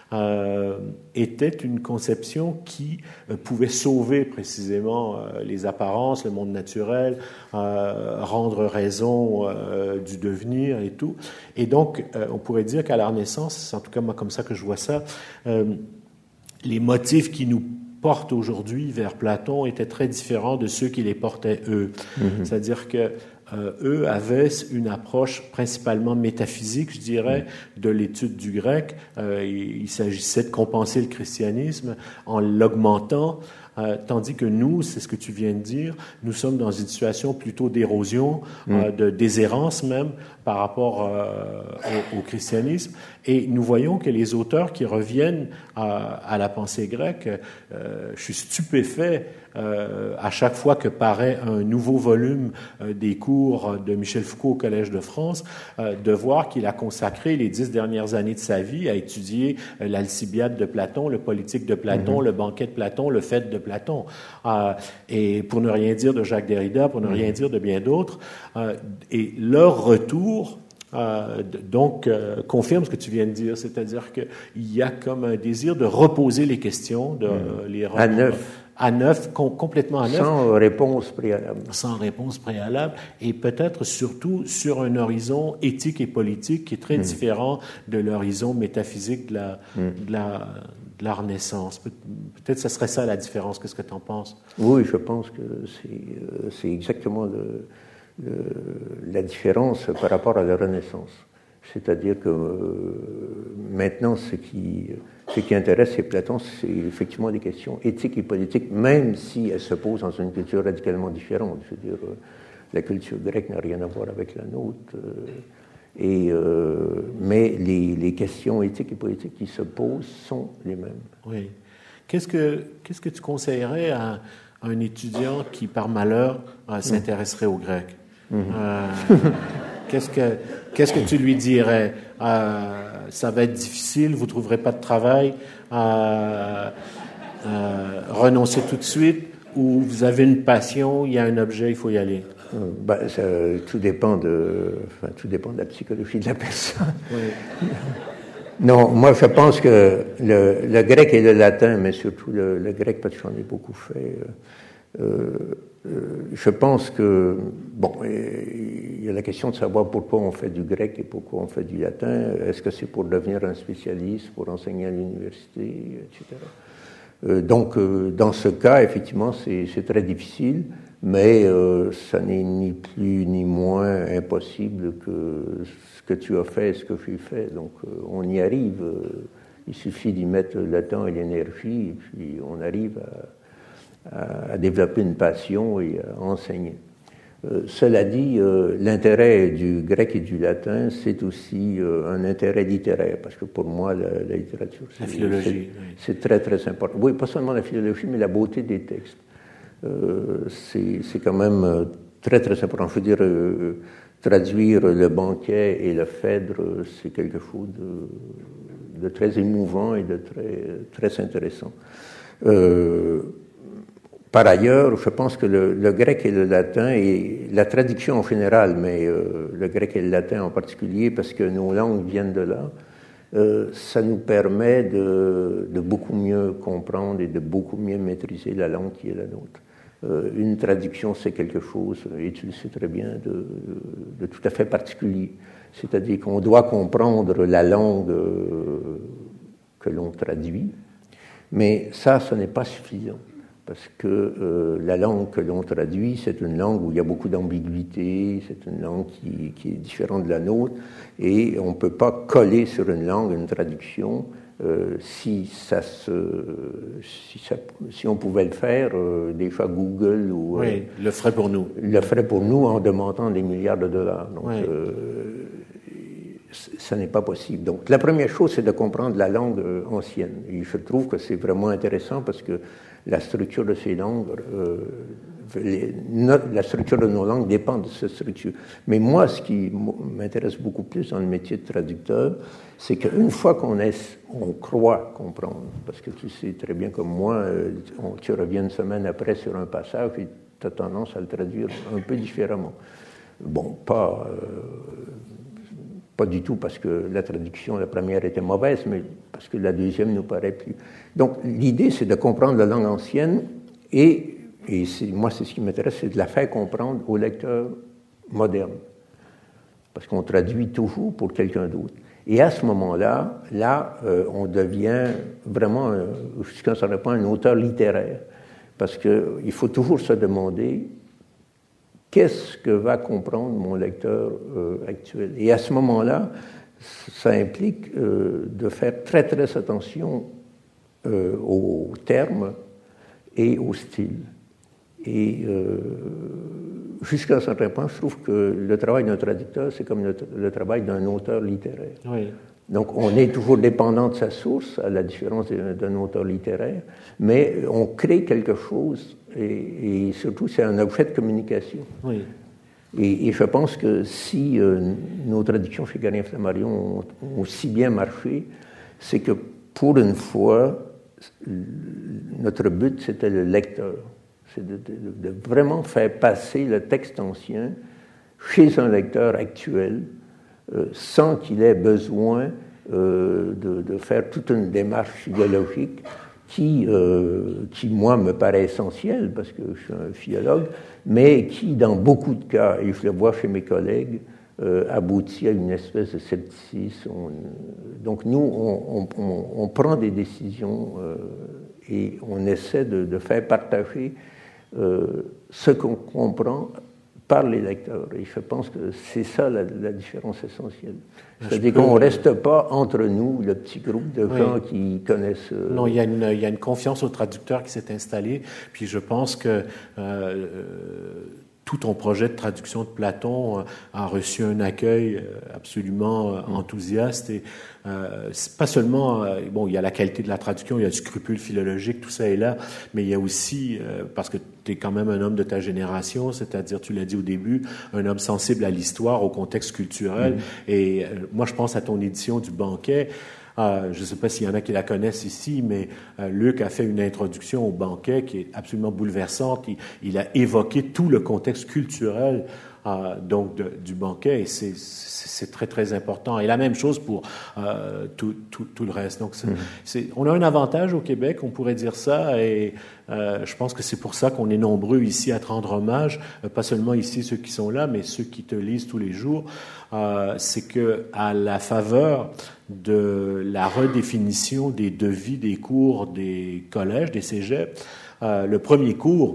Euh, était une conception qui euh, pouvait sauver précisément euh, les apparences, le monde naturel, euh, rendre raison euh, du devenir et tout. Et donc, euh, on pourrait dire qu'à la Renaissance, c'est en tout cas moi comme ça que je vois ça, euh, les motifs qui nous portent aujourd'hui vers Platon étaient très différents de ceux qui les portaient eux. Mm-hmm. C'est-à-dire que Euh, eux avaient une approche principalement métaphysique, je dirais, de l'étude du grec. Euh, il, il s'agissait de compenser le christianisme en l'augmentant, euh, tandis que nous, c'est ce que tu viens de dire, nous sommes dans une situation plutôt d'érosion, mm. euh, de déshérence même par rapport euh, au, au christianisme. Et nous voyons que les auteurs qui reviennent à, à la pensée grecque, euh, je suis stupéfait Euh, à chaque fois que paraît un nouveau volume euh, des cours de Michel Foucault au Collège de France, euh, de voir qu'il a consacré les dix dernières années de sa vie à étudier euh, l'Alcibiade de Platon, le Politique de Platon, mm-hmm. le Banquet de Platon, le Phèdre de Platon. Euh, et pour ne rien dire de Jacques Derrida, pour ne mm-hmm. rien dire de bien d'autres. Euh, et leur retour Euh, donc, euh, confirme ce que tu viens de dire, c'est-à-dire qu'il y a comme un désir de reposer les questions, de mmh. les à neuf, à neuf, com- complètement à neuf, sans réponse préalable, sans réponse préalable, et peut-être surtout sur un horizon éthique et politique qui est très mmh. différent de l'horizon métaphysique de la, mmh. de la, de la Renaissance. Pe- peut-être que ce serait ça la différence. Qu'est-ce que tu en penses? Oui, je pense que c'est, euh, c'est exactement le Le, la différence par rapport à la Renaissance. C'est-à-dire que euh, maintenant, ce qui, ce qui intéresse c'est Platon, c'est effectivement des questions éthiques et politiques, même si elles se posent dans une culture radicalement différente. Je veux dire, euh, la culture grecque n'a rien à voir avec la nôtre. Euh, et, euh, mais les, les questions éthiques et politiques qui se posent sont les mêmes. Oui. Qu'est-ce que, qu'est-ce que tu conseillerais à, à un étudiant qui, par malheur, euh, s'intéresserait mmh. au grec? Mmh. Euh, qu'est-ce que qu'est-ce que tu lui dirais? Euh, ça va être difficile, vous trouverez pas de travail, euh, euh, renoncez tout de suite, ou vous avez une passion, il y a un objet, il faut y aller. Ben, ça, tout dépend de, enfin, tout dépend de la psychologie de la personne. Oui. Non, moi je pense que le, le grec et le latin, mais surtout le, le grec parce que j'en ai beaucoup fait. Euh, Euh, je pense que, bon, il y a la question de savoir pourquoi on fait du grec et pourquoi on fait du latin. Est-ce que c'est pour devenir un spécialiste, pour enseigner à l'université, et cetera. Euh, donc, euh, dans ce cas, effectivement, c'est, c'est très difficile, mais euh, ça n'est ni plus ni moins impossible que ce que tu as fait et ce que j'ai fait. Donc, euh, on y arrive. Euh, il suffit d'y mettre le temps et l'énergie, et puis on arrive à à développer une passion et à enseigner. Euh, cela dit, euh, l'intérêt du grec et du latin, c'est aussi euh, un intérêt littéraire, parce que pour moi, la, la littérature, c'est, la philologie, c'est, oui. c'est très, très important. Oui, pas seulement la philologie, mais la beauté des textes. Euh, c'est, c'est quand même très, très important. Je veux dire, euh, traduire le Banquet et le Phèdre, c'est quelque chose de, de très émouvant et de très, très intéressant. Euh, Par ailleurs, je pense que le, le grec et le latin, et la traduction en général, mais euh, le grec et le latin en particulier, parce que nos langues viennent de là, euh, ça nous permet de, de beaucoup mieux comprendre et de beaucoup mieux maîtriser la langue qui est la nôtre. Euh, une traduction, c'est quelque chose, et tu le sais très bien, de, de tout à fait particulier. C'est-à-dire qu'on doit comprendre la langue euh, que l'on traduit, mais ça, ce n'est pas suffisant. Parce que euh, la langue que l'on traduit, c'est une langue où il y a beaucoup d'ambiguïté, c'est une langue qui, qui est différente de la nôtre, et on ne peut pas coller sur une langue une traduction. Euh, si, ça se, si, ça, si on pouvait le faire, euh, des fois Google ou, oui, euh, le ferait pour nous. Le ferait pour nous en demandant des milliards de dollars. Donc, oui. euh, ça n'est pas possible. Donc, la première chose, c'est de comprendre la langue euh, ancienne. Et je trouve que c'est vraiment intéressant parce que la structure de ces langues, euh, les, no, la structure de nos langues dépend de cette structure. Mais moi, ce qui m'intéresse beaucoup plus dans le métier de traducteur, c'est qu'une fois qu'on est, on croit comprendre, parce que tu sais très bien comme moi, euh, on, tu reviens une semaine après sur un passage et tu as tendance à le traduire un peu différemment. Bon, pas... Euh, Pas du tout parce que la traduction, la première était mauvaise, mais parce que la deuxième nous paraît plus... Donc, l'idée, c'est de comprendre la langue ancienne et, et c'est, moi, c'est ce qui m'intéresse, c'est de la faire comprendre au lecteur moderne. Parce qu'on traduit toujours pour quelqu'un d'autre. Et à ce moment-là, là, euh, on devient vraiment, euh, jusqu'à ce point, un auteur littéraire. Parce qu'il faut toujours se demander... Qu'est-ce que va comprendre mon lecteur euh, actuel? Et à ce moment-là, ça implique euh, de faire très, très attention euh, aux termes et au style. Et euh, jusqu'à un certain point, je trouve que le travail d'un traducteur, c'est comme le, le travail d'un auteur littéraire. Oui. Donc, on est toujours dépendant de sa source, à la différence d'un auteur littéraire, mais on crée quelque chose, et, et surtout, c'est un objet de communication. Oui. Et, et je pense que si euh, nos traductions chez Gary Flammarion ont, ont aussi bien marché, c'est que, pour une fois, notre but, c'était le lecteur. C'est de, de, de vraiment faire passer le texte ancien chez un lecteur actuel, Euh, sans qu'il ait besoin euh, de, de faire toute une démarche idéologique qui, euh, qui, moi, me paraît essentielle, parce que je suis un philologue, mais qui, dans beaucoup de cas, et je le vois chez mes collègues, euh, aboutit à une espèce de scepticisme. On, donc nous, on, on, on prend des décisions euh, et on essaie de, de faire partager euh, ce qu'on comprend par les lecteurs. Et je pense que c'est ça la, la différence essentielle. C'est-à-dire qu'on ne reste pas entre nous, le petit groupe de gens oui. qui connaissent... Euh... Non, il y, a une, il y a une confiance au traducteur qui s'est installée. Puis je pense que euh, tout ton projet de traduction de Platon a reçu un accueil absolument enthousiaste. Et euh, c'est pas seulement... Euh, bon, il y a la qualité de la traduction, il y a du scrupule philologique, tout ça est là, mais il y a aussi... Euh, parce que tu es quand même un homme de ta génération, c'est-à-dire, tu l'as dit au début, un homme sensible à l'histoire, au contexte culturel. Mmh. Et euh, moi, je pense à ton édition du Banquet. Euh, je ne sais pas s'il y en a qui la connaissent ici, mais euh, Luc a fait une introduction au Banquet qui est absolument bouleversante. Il, il a évoqué tout le contexte culturel euh, donc de, du Banquet, et c'est, c'est, c'est très, très important. Et la même chose pour euh, tout, tout, tout le reste. Donc, c'est, mmh. c'est, on a un avantage au Québec, on pourrait dire ça, et euh, je pense que c'est pour ça qu'on est nombreux ici à te rendre hommage, euh, pas seulement ici ceux qui sont là, mais ceux qui te lisent tous les jours. Euh, c'est que à la faveur de la redéfinition des devis des cours des collèges, des cégeps, euh, le premier cours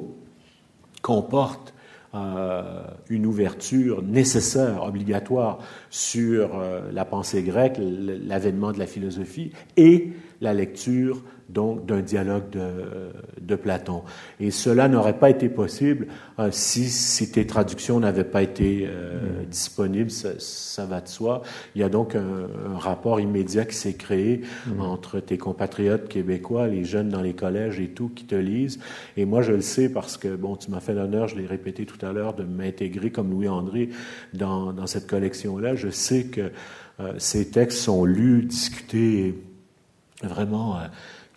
comporte euh, une ouverture nécessaire, obligatoire, sur euh, la pensée grecque, l'avènement de la philosophie et la lecture donc d'un dialogue de, de Platon. Et cela n'aurait pas été possible euh, si, si tes traductions n'avaient pas été euh, mmh. disponibles, ça, ça va de soi. Il y a donc un, un rapport immédiat qui s'est créé mmh. entre tes compatriotes québécois, les jeunes dans les collèges et tout, qui te lisent. Et moi, je le sais parce que, bon, tu m'as fait l'honneur, je l'ai répété tout à l'heure, de m'intégrer comme Louis-André dans, dans cette collection-là. Je sais que euh, ces textes sont lus, discutés, vraiment... Euh, que tu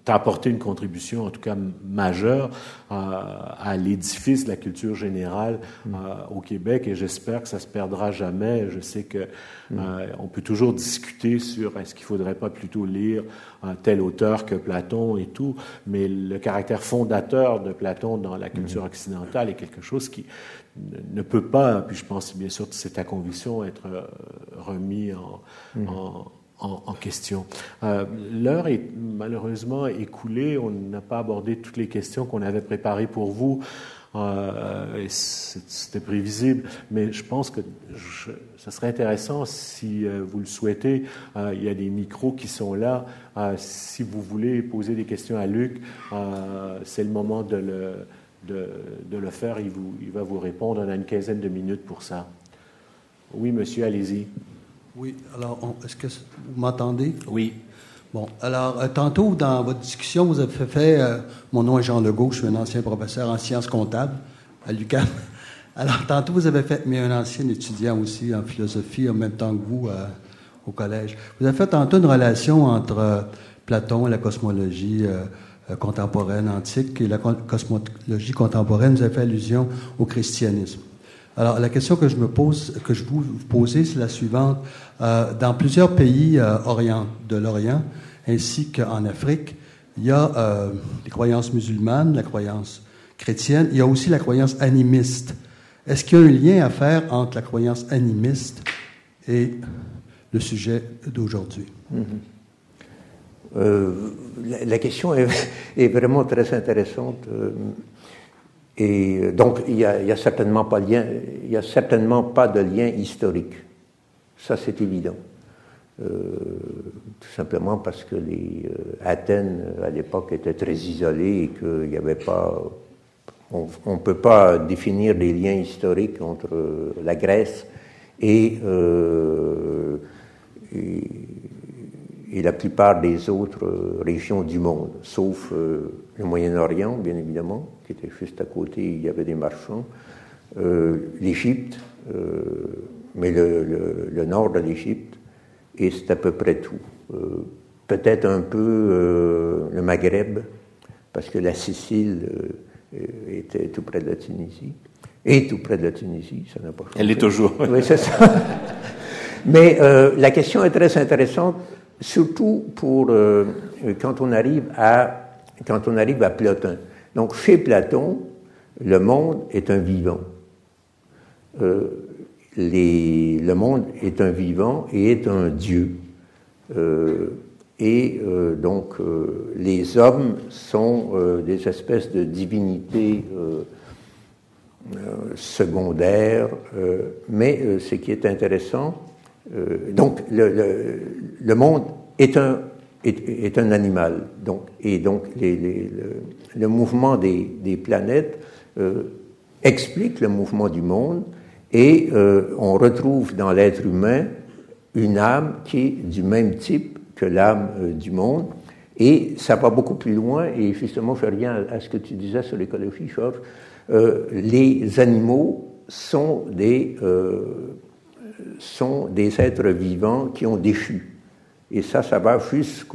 tu as apporté une contribution, en tout cas majeure, euh, à l'édifice de la culture générale euh, au Québec, et j'espère que ça se perdra jamais. Je sais que euh, on peut toujours discuter sur est-ce qu'il faudrait pas plutôt lire un tel auteur que Platon et tout, mais le caractère fondateur de Platon dans la culture occidentale est quelque chose qui ne peut pas, puis je pense bien sûr que c'est ta conviction, être remis en, mmh. en, en, en question. Euh, l'heure est malheureusement écoulée, on n'a pas abordé toutes les questions qu'on avait préparées pour vous, euh, c'était prévisible, mais je pense que je, ça serait intéressant si euh, vous le souhaitez, euh, il y a des micros qui sont là, euh, si vous voulez poser des questions à Luc, euh, c'est le moment de le De, de le faire, il, vous, il va vous répondre. On a une quinzaine de minutes pour ça. Oui, monsieur, allez-y. Oui, alors, on, est-ce que vous m'entendez? Oui. Bon, alors, euh, tantôt, dans votre discussion, vous avez fait, fait euh, mon nom est Jean Legault, je suis un ancien professeur en sciences comptables à l'U Q A M. Alors, tantôt, vous avez fait, mais un ancien étudiant aussi en philosophie, en même temps que vous, euh, au collège. Vous avez fait tantôt une relation entre euh, Platon et la cosmologie euh, contemporaine, antique, et la cosmologie contemporaine, vous avez fait allusion au christianisme. Alors, la question que je me pose, que je vous poser, c'est la suivante. Euh, dans plusieurs pays euh, orient, de l'Orient, ainsi qu'en Afrique, il y a euh, les croyances musulmanes, la croyance chrétienne, il y a aussi la croyance animiste. Est-ce qu'il y a un lien à faire entre la croyance animiste et le sujet d'aujourd'hui? Mm-hmm. Euh, la, la question est, est vraiment très intéressante euh, et donc il y a, il y a certainement pas lien, il y a certainement pas de lien historique, ça c'est évident, euh, tout simplement parce que les euh, Athènes à l'époque étaient très isolées et qu'il n'y avait pas, on ne peut pas définir des liens historiques entre la Grèce et, euh, et et la plupart des autres euh, régions du monde, sauf euh, le Moyen-Orient, bien évidemment, qui était juste à côté, il y avait des marchands, euh, l'Égypte, euh, mais le, le, le nord de l'Égypte, et c'est à peu près tout. Euh, peut-être un peu euh, le Maghreb, parce que la Sicile euh, était tout près de la Tunisie, et tout près de la Tunisie, ça n'a pas changé. Elle l'est toujours. Oui, c'est ça. Mais euh, la question est très intéressante, surtout pour euh, quand on arrive à quand on arrive à Platon. Donc chez Platon, le monde est un vivant. Euh, les, le monde est un vivant et est un Dieu. Euh, et euh, donc euh, les hommes sont euh, des espèces de divinités euh, euh, secondaires. Euh, mais euh, ce qui est intéressant, Euh, donc le, le, le monde est un, est, est un animal, donc, et donc les, les, le, le mouvement des, des planètes euh, explique le mouvement du monde, et euh, on retrouve dans l'être humain une âme qui est du même type que l'âme euh, du monde, et ça va beaucoup plus loin, et justement je reviens à, à ce que tu disais sur l'écologie, Georges, euh, les animaux sont des... Euh, sont des êtres vivants qui ont déchu. Et ça, ça va jusqu'aux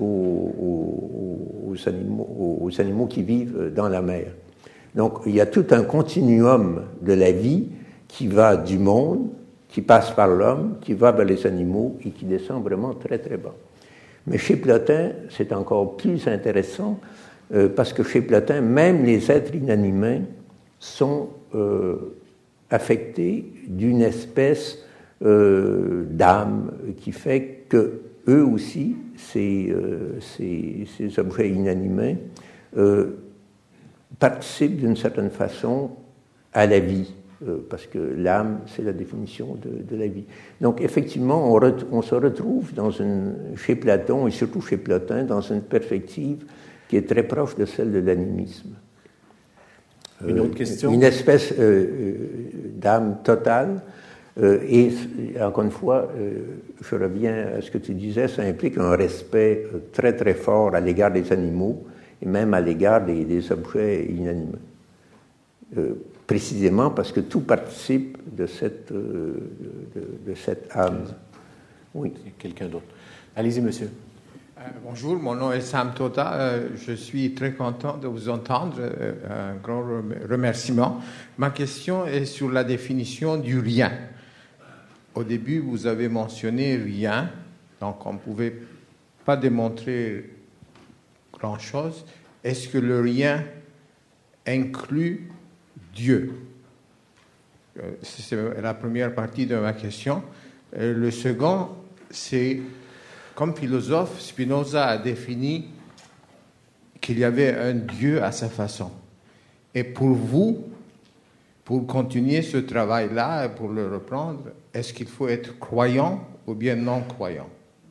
aux, aux animaux, aux animaux qui vivent dans la mer. Donc, il y a tout un continuum de la vie qui va du monde, qui passe par l'homme, qui va vers les animaux et qui descend vraiment très, très bas. Mais chez Platon, c'est encore plus intéressant euh, parce que chez Platon, même les êtres inanimés sont euh, affectés d'une espèce Euh, d'âme qui fait que eux aussi, ces, euh, ces, ces objets inanimés, euh, participent d'une certaine façon à la vie, euh, parce que l'âme, c'est la définition de, de la vie. Donc effectivement, on, ret- on se retrouve dans une, chez Platon, et surtout chez Platon, dans une perspective qui est très proche de celle de l'animisme. Euh, une autre question? Une espèce euh, d'âme totale. Euh, et encore une fois, euh, je reviens à ce que tu disais, ça implique un respect euh, très très fort à l'égard des animaux et même à l'égard des, des objets inanimés. Euh, précisément parce que tout participe de cette, euh, de, de cette âme. Oui. Quelqu'un d'autre. Allez-y, monsieur. Euh, bonjour, mon nom est Sam Tota. Euh, je suis très content de vous entendre. Euh, un grand remerciement. Ma question est sur la définition du rien. Au début, vous avez mentionné rien, donc on ne pouvait pas démontrer grand-chose. Est-ce que le rien inclut Dieu? euh, C'est la première partie de ma question. Euh, le second, c'est, comme philosophe, Spinoza a défini qu'il y avait un Dieu à sa façon. Et pour vous, pour continuer ce travail-là, pour le reprendre, est-ce qu'il faut être croyant ou bien non-croyant?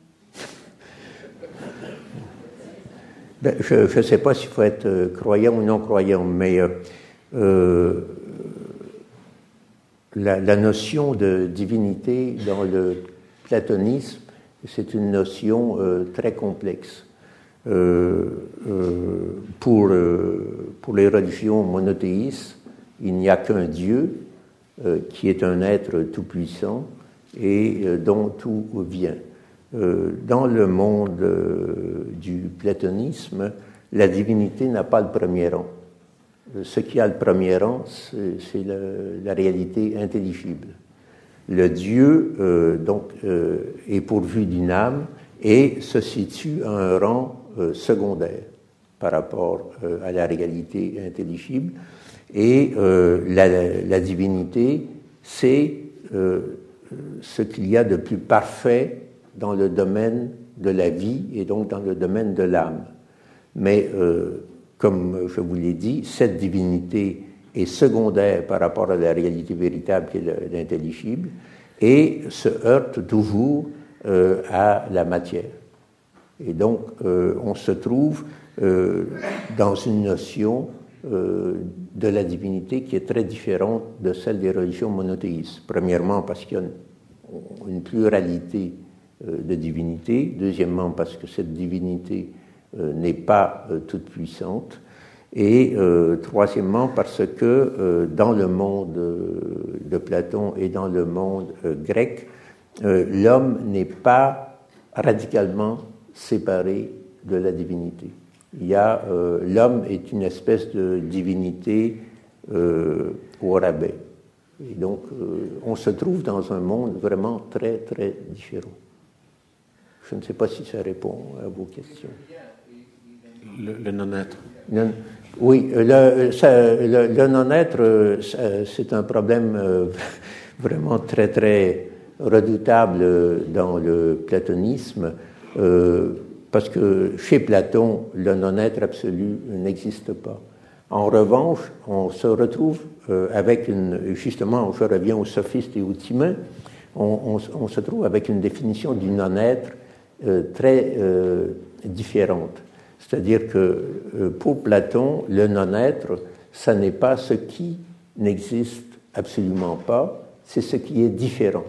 Ben, je ne sais pas s'il faut être euh, croyant ou non-croyant, mais euh, euh, la, la notion de divinité dans le platonisme, c'est une notion euh, très complexe. Euh, euh, pour, euh, pour les religions monothéistes, il n'y a qu'un Dieu euh, qui est un être tout-puissant et euh, dont tout vient. Euh, dans le monde euh, du platonisme, la divinité n'a pas le premier rang. Ce qui a le premier rang, c'est, c'est le, la réalité intelligible. Le Dieu euh, donc, euh, est pourvu d'une âme et se situe à un rang euh, secondaire par rapport euh, à la réalité intelligible. Et euh, la, la divinité, c'est euh, ce qu'il y a de plus parfait dans le domaine de la vie et donc dans le domaine de l'âme. Mais, euh, comme je vous l'ai dit, cette divinité est secondaire par rapport à la réalité véritable qui est l'intelligible et se heurte toujours euh, à la matière. Et donc, euh, on se trouve euh, dans une notion euh, de la divinité qui est très différente de celle des religions monothéistes. Premièrement, parce qu'il y a une, une pluralité de divinité, deuxièmement parce que cette divinité euh, n'est pas euh, toute puissante, et euh, troisièmement parce que euh, dans le monde euh, de Platon et dans le monde euh, grec, euh, l'homme n'est pas radicalement séparé de la divinité. Il y a, euh, l'homme est une espèce de divinité euh, au rabais. Et donc, euh, on se trouve dans un monde vraiment très, très différent. Je ne sais pas si ça répond à vos questions. Le, le non-être. Non, oui, le, ça, le, le non-être, c'est un problème vraiment très, très redoutable dans le platonisme, euh, parce que chez Platon, le non-être absolu n'existe pas. En revanche, on se retrouve avec une, justement, je reviens aux sophistes et aux Timains, on, on, on se trouve avec une définition du non-être Euh, très euh, différente. C'est-à-dire que euh, pour Platon, le non-être, ça n'est pas ce qui n'existe absolument pas, c'est ce qui est différent.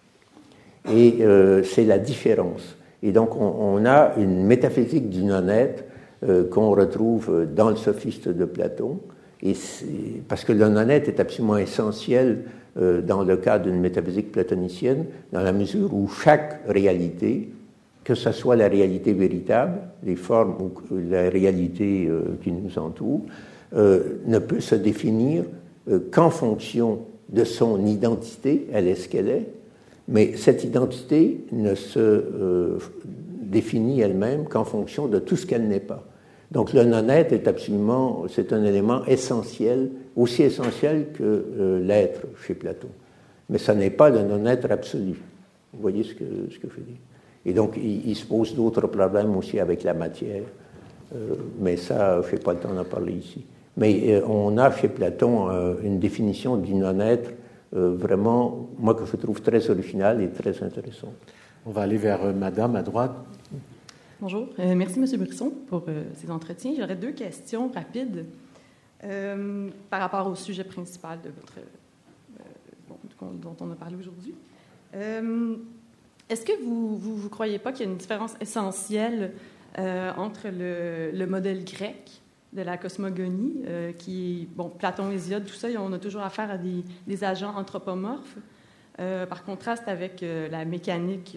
Et euh, c'est la différence. Et donc on, on a une métaphysique du non-être euh, qu'on retrouve dans le sophiste de Platon, et parce que le non-être est absolument essentiel euh, dans le cas d'une métaphysique platonicienne, dans la mesure où chaque réalité, que ce soit la réalité véritable, les formes ou la réalité euh, qui nous entoure, euh, ne peut se définir euh, qu'en fonction de son identité, elle est ce qu'elle est, mais cette identité ne se euh, définit elle-même qu'en fonction de tout ce qu'elle n'est pas. Donc le non-être est absolument, c'est un élément essentiel, aussi essentiel que euh, l'être chez Platon. Mais ça n'est pas le non-être absolu. Vous voyez ce que, ce que je veux dire? Et donc, il, il se pose d'autres problèmes aussi avec la matière. Euh, mais ça, je n'ai pas le temps d'en parler ici. Mais euh, on a chez Platon euh, une définition du non-être euh, vraiment, moi, que je trouve très originale et très intéressante. On va aller vers euh, Madame, à droite. Bonjour. Euh, merci, M. Brisson, pour euh, ces entretiens. J'aurais deux questions rapides euh, par rapport au sujet principal de votre, euh, bon, dont on a parlé aujourd'hui. Euh, Est-ce que vous vous, vous croyez pas qu'il y a une différence essentielle euh, entre le, le modèle grec de la cosmogonie, euh, qui, bon, Platon, Hésiode, tout ça, on a toujours affaire à des, des agents anthropomorphes, euh, par contraste avec euh, la mécanique euh,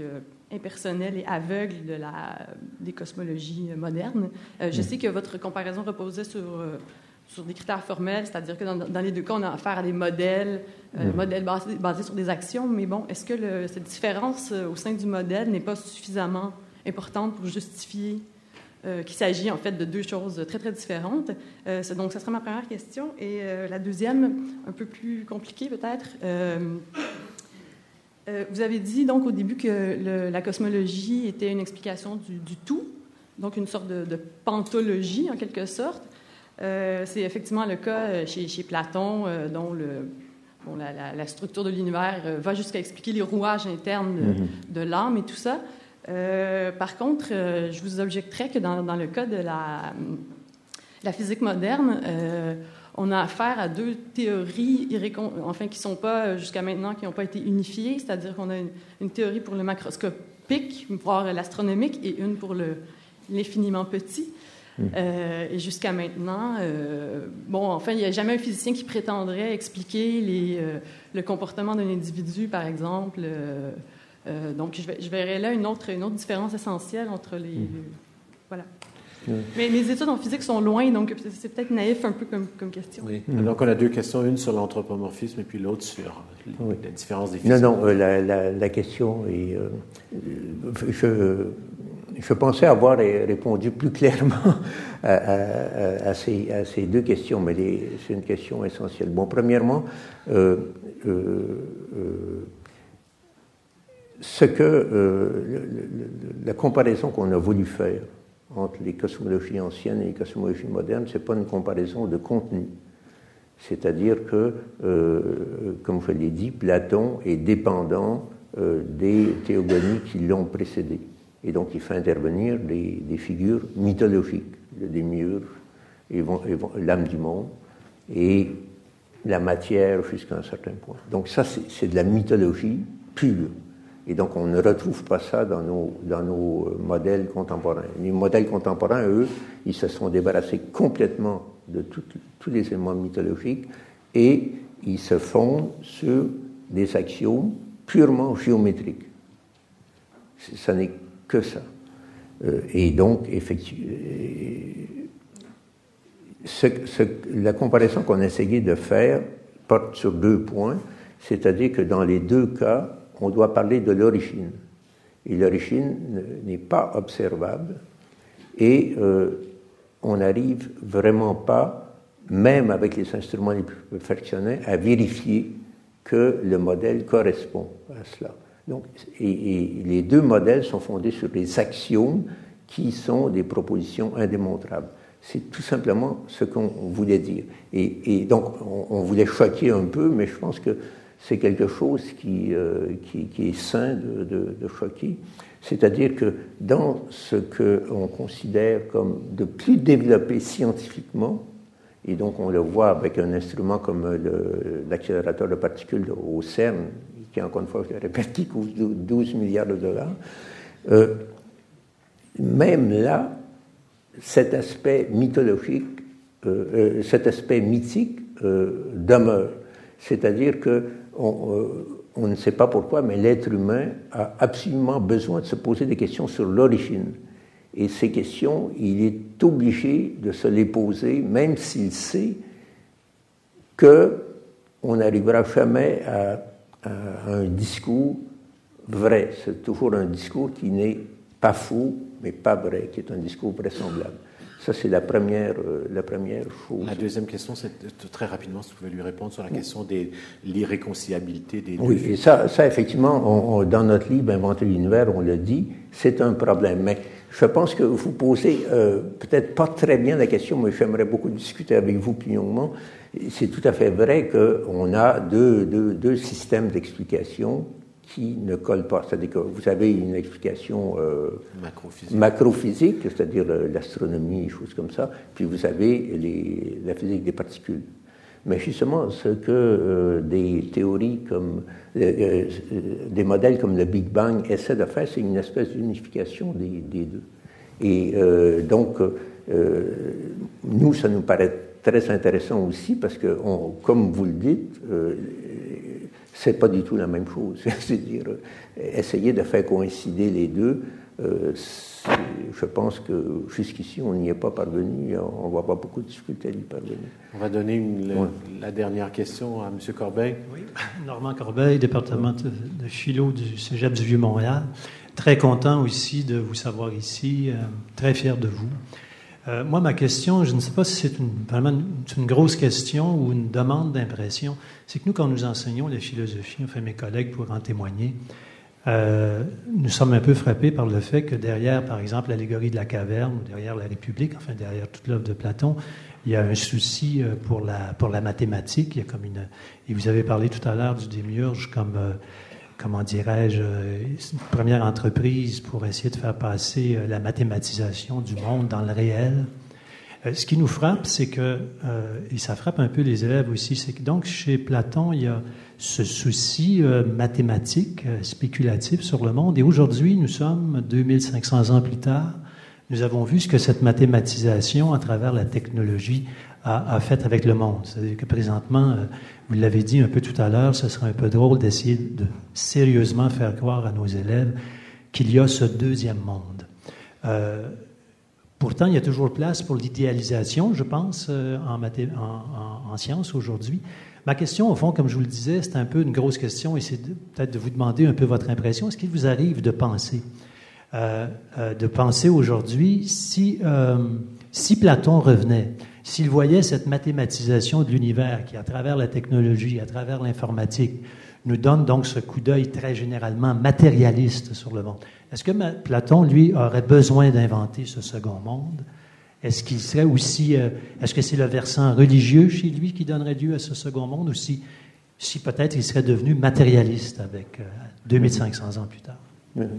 impersonnelle et aveugle de la, des cosmologies modernes. Euh, je sais que votre comparaison reposait sur, euh, sur des critères formels, c'est-à-dire que dans, dans les deux cas, on a affaire à des modèles, euh, mmh. modèles basés, basés sur des actions, mais bon, est-ce que le, cette différence euh, au sein du modèle n'est pas suffisamment importante pour justifier euh, qu'il s'agit en fait de deux choses très, très différentes? Euh, donc, ça serait ma première question. Et euh, la deuxième, un peu plus compliquée peut-être. Euh, Euh, vous avez dit donc au début que le, la cosmologie était une explication du, du tout, donc une sorte de, de pantologie en quelque sorte. Euh, c'est effectivement le cas chez, chez Platon, euh, dont le, bon, la, la, la structure de l'univers euh, va jusqu'à expliquer les rouages internes de, mm-hmm. de l'âme et tout ça. Euh, par contre, euh, je vous objecterais que dans, dans le cas de la, la physique moderne, euh, on a affaire à deux théories irrécon... enfin, qui ne sont pas, jusqu'à maintenant, qui n'ont pas été unifiées, c'est-à-dire qu'on a une, une théorie pour le macroscopique, voire l'astronomique, et une pour le, l'infiniment petit. Mmh. Euh, et jusqu'à maintenant, euh, bon, enfin, il n'y a jamais un physicien qui prétendrait expliquer les, euh, le comportement d'un individu, par exemple. Euh, euh, donc, je, je verrais là une autre, une autre différence essentielle entre les... Mmh. les voilà. Oui. Mais mes études en physique sont loin, donc c'est peut-être naïf un peu comme, comme question. Oui. Mmh. Donc, on a deux questions, une sur l'anthropomorphisme et puis l'autre sur oui. la différence des physiques. Non, non, euh, la, la, la question est... Euh, je, je pensais avoir répondu plus clairement à, à, à, ces, à ces deux questions, mais les, c'est une question essentielle. Bon, premièrement, euh, euh, euh, ce que euh, le, le, la comparaison qu'on a voulu faire entre les cosmologies anciennes et les cosmologies modernes, ce n'est pas une comparaison de contenu. C'est-à-dire que, euh, comme je l'ai dit, Platon est dépendant euh, des théogonies qui l'ont précédé. Et donc, il fait intervenir des, des figures mythologiques, le démiurge, l'âme du monde, et la matière jusqu'à un certain point. Donc ça, c'est, c'est de la mythologie pure. Et donc, on ne retrouve pas ça dans nos, dans nos modèles contemporains. Les modèles contemporains, eux, ils se sont débarrassés complètement de tout, tous les éléments mythologiques et ils se fondent sur des axiomes purement géométriques. Ça n'est que ça. Euh, et donc, effectivement, ce, ce, la comparaison qu'on a essayé de faire porte sur deux points, c'est-à-dire que dans les deux cas, on doit parler de l'origine. Et l'origine n'est pas observable et euh, on n'arrive vraiment pas, même avec les instruments les plus perfectionnés, à vérifier que le modèle correspond à cela. Donc, et, et les deux modèles sont fondés sur des axiomes qui sont des propositions indémontrables. C'est tout simplement ce qu'on voulait dire. Et, et donc, on, on voulait choquer un peu, mais je pense que c'est quelque chose qui, euh, qui, qui est sain de, de, de choquer. C'est-à-dire que dans ce qu'on considère comme de plus développé scientifiquement, et donc on le voit avec un instrument comme le, l'accélérateur de particules au CERN, qui, encore une fois, je le répète, qui coûte douze milliards de dollars, euh, même là, cet aspect mythologique, euh, euh, cet aspect mythique euh, demeure. C'est-à-dire que on, euh, on ne sait pas pourquoi, mais l'être humain a absolument besoin de se poser des questions sur l'origine. Et ces questions, il est obligé de se les poser, même s'il sait qu'on n'arrivera jamais à, à un discours vrai. C'est toujours un discours qui n'est pas faux, mais pas vrai, qui est un discours vraisemblable. Ça, c'est la première, euh, la première chose. La deuxième question, c'est très rapidement, si vous pouvez lui répondre sur la question de l'irréconciliabilité des deux. Oui, et ça, ça effectivement, on, on, dans notre livre « Inventer l'univers », on le dit, c'est un problème. Mais je pense que vous posez euh, peut-être pas très bien la question, mais j'aimerais beaucoup discuter avec vous plus longuement. C'est tout à fait vrai qu'on a deux, deux, deux systèmes d'explication qui ne collent pas. C'est-à-dire que vous avez une explication euh, macrophysique. macrophysique, c'est-à-dire l'astronomie, des choses comme ça, puis vous avez les, la physique des particules. Mais justement, ce que euh, des théories comme, euh, euh, des modèles comme le Big Bang essaient de faire, c'est une espèce d'unification des, des deux. Et euh, donc, euh, nous, ça nous paraît très intéressant aussi, parce que, on, comme vous le dites, euh, c'est pas du tout la même chose. C'est-à-dire, essayer de faire coïncider les deux, euh, je pense que jusqu'ici, on n'y est pas parvenu. On va avoir beaucoup de difficultés à y parvenir. On va donner une, le, ouais. la dernière question à M. Corbeil. Oui, Normand Corbeil, département de, de philo du Cégep du Vieux-Montréal. Très content aussi de vous savoir ici, euh, très fier de vous. Euh, moi, ma question, je ne sais pas si c'est une, vraiment une, une grosse question ou une demande d'impression, c'est que nous, quand nous enseignons la philosophie, enfin mes collègues pourront en témoigner, euh, nous sommes un peu frappés par le fait que derrière, par exemple, l'allégorie de la caverne ou derrière la République, enfin derrière toute l'œuvre de Platon, il y a un souci pour la, pour la mathématique. Il y a comme une, et vous avez parlé tout à l'heure du démiurge comme... Euh, comment dirais-je, une première entreprise pour essayer de faire passer la mathématisation du monde dans le réel. Ce qui nous frappe, c'est que, et ça frappe un peu les élèves aussi, c'est que donc chez Platon, il y a ce souci mathématique, spéculatif sur le monde. Et aujourd'hui, nous sommes deux mille cinq cents ans plus tard, nous avons vu ce que cette mathématisation, à travers la technologie, a, a fait avec le monde. C'est-à-dire que présentement, vous l'avez dit un peu tout à l'heure, ce serait un peu drôle d'essayer de sérieusement faire croire à nos élèves qu'il y a ce deuxième monde. Euh, pourtant, il y a toujours place pour l'idéalisation, je pense, euh, en, mathé- en, en, en sciences aujourd'hui. Ma question, au fond, comme je vous le disais, c'est un peu une grosse question et c'est de, peut-être de vous demander un peu votre impression. Est-ce qu'il vous arrive de penser, euh, euh, de penser aujourd'hui si, euh, si Platon revenait, s'il voyait cette mathématisation de l'univers qui, à travers la technologie, à travers l'informatique, nous donne donc ce coup d'œil très généralement matérialiste sur le monde. Est-ce que Platon, lui, aurait besoin d'inventer ce second monde? Est-ce qu'il serait aussi... Euh, est-ce que c'est le versant religieux chez lui qui donnerait lieu à ce second monde ou si, si peut-être il serait devenu matérialiste avec euh, deux mille cinq cents ans plus tard?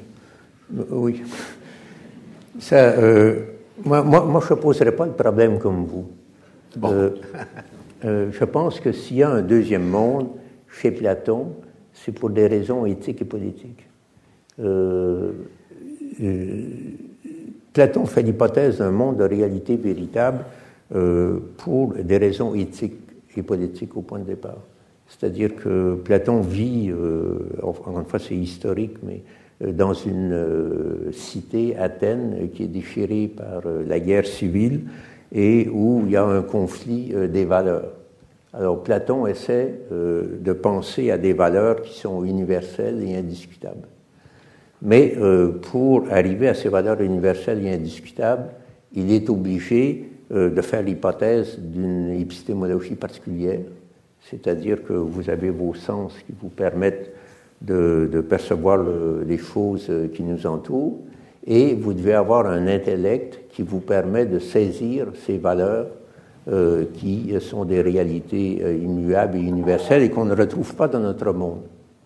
Oui. Ça... Euh... Moi, moi, moi, je ne poserai pas le problème comme vous. Bon. Euh, euh, je pense que s'il y a un deuxième monde chez Platon, c'est pour des raisons éthiques et politiques. Euh, euh, Platon fait l'hypothèse d'un monde de réalité véritable euh, pour des raisons éthiques et politiques au point de départ. C'est-à-dire que Platon vit, euh, encore une fois c'est historique, mais dans une euh, cité, Athènes, qui est déchirée par euh, la guerre civile et où il y a un conflit euh, des valeurs. Alors Platon essaie euh, de penser à des valeurs qui sont universelles et indiscutables. Mais euh, pour arriver à ces valeurs universelles et indiscutables, il est obligé euh, de faire l'hypothèse d'une épistémologie particulière, c'est-à-dire que vous avez vos sens qui vous permettent De, de percevoir le, les choses qui nous entourent, et vous devez avoir un intellect qui vous permet de saisir ces valeurs euh, qui sont des réalités euh, immuables et universelles et qu'on ne retrouve pas dans notre monde.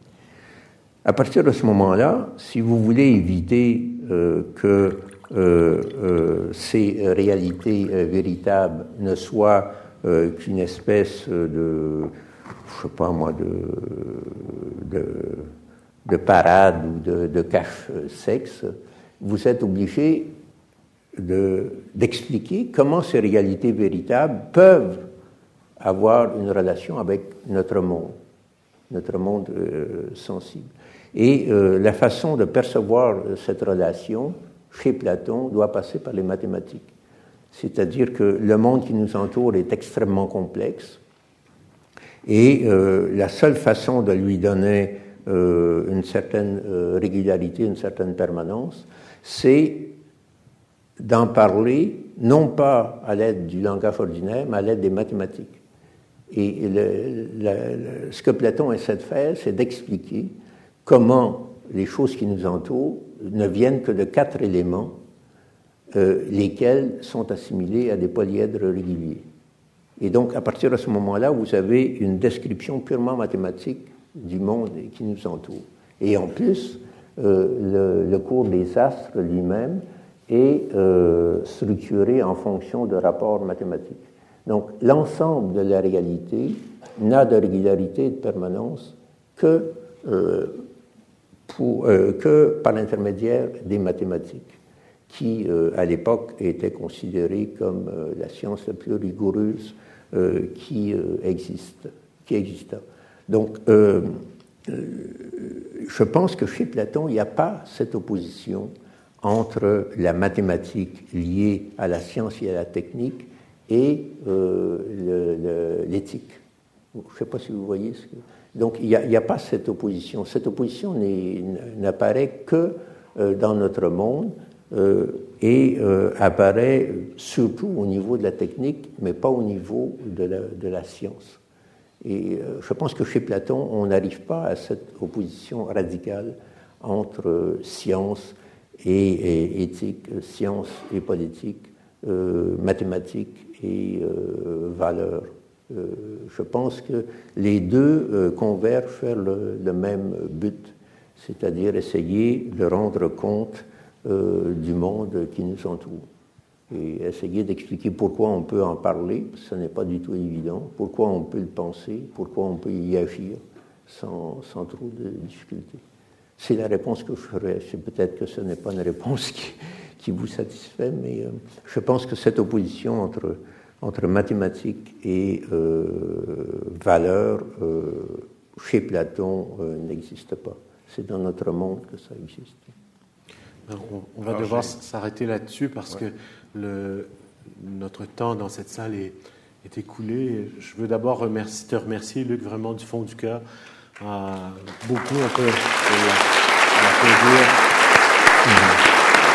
À partir de ce moment-là, si vous voulez éviter euh, que euh, euh, ces réalités euh, véritables ne soient euh, qu'une espèce de... je sais pas moi, de, de, de parade ou de, de cache-sexe, vous êtes obligé de, d'expliquer comment ces réalités véritables peuvent avoir une relation avec notre monde, notre monde euh, sensible. Et euh, la façon de percevoir cette relation, chez Platon, doit passer par les mathématiques. C'est-à-dire que le monde qui nous entoure est extrêmement complexe, et euh, la seule façon de lui donner euh, une certaine euh, régularité, une certaine permanence, c'est d'en parler, non pas à l'aide du langage ordinaire, mais à l'aide des mathématiques. Et le, le, le, ce que Platon essaie de faire, c'est d'expliquer comment les choses qui nous entourent ne viennent que de quatre éléments, euh, lesquels sont assimilés à des polyèdres réguliers. Et donc, à partir de ce moment-là, vous avez une description purement mathématique du monde qui nous entoure. Et en plus, euh, le, le cours des astres lui-même est euh, structuré en fonction de rapports mathématiques. Donc, l'ensemble de la réalité n'a de régularité et de permanence que, euh, pour, euh, que par l'intermédiaire des mathématiques, qui, euh, à l'époque, étaient considérées comme euh, la science la plus rigoureuse euh, qui, euh, existe, qui exista. Donc, euh, euh, je pense que chez Platon, il n'y a pas cette opposition entre la mathématique liée à la science et à la technique et euh, le, le, l'éthique. Je ne sais pas si vous voyez ce que... Donc, il n'y a, a pas cette opposition. Cette opposition n'apparaît que euh, dans notre monde euh, et euh, apparaît surtout au niveau de la technique, mais pas au niveau de la, de la science. Et euh, je pense que chez Platon, on n'arrive pas à cette opposition radicale entre euh, science et, et éthique, science et politique, euh, mathématiques et euh, valeurs. Euh, je pense que les deux euh, convergent vers le, le même but, c'est-à-dire essayer de rendre compte euh, du monde qui nous entoure et essayer d'expliquer pourquoi on peut en parler, parce que ce n'est pas du tout évident, pourquoi on peut le penser, pourquoi on peut y agir sans, sans trop de difficultés. C'est la réponse que je ferais. C'est peut-être que ce n'est pas une réponse qui, qui vous satisfait, mais euh, je pense que cette opposition entre entre mathématiques et euh, valeurs, euh, chez Platon, euh, n'existe pas. C'est dans notre monde que ça existe. On, on va Alors, devoir j'ai... s'arrêter là-dessus parce ouais. que le, notre temps dans cette salle est, est écoulé. Je veux d'abord remercier, te remercier, Luc, vraiment du fond du cœur. Euh, beaucoup, on peut l'applaudir. Mmh.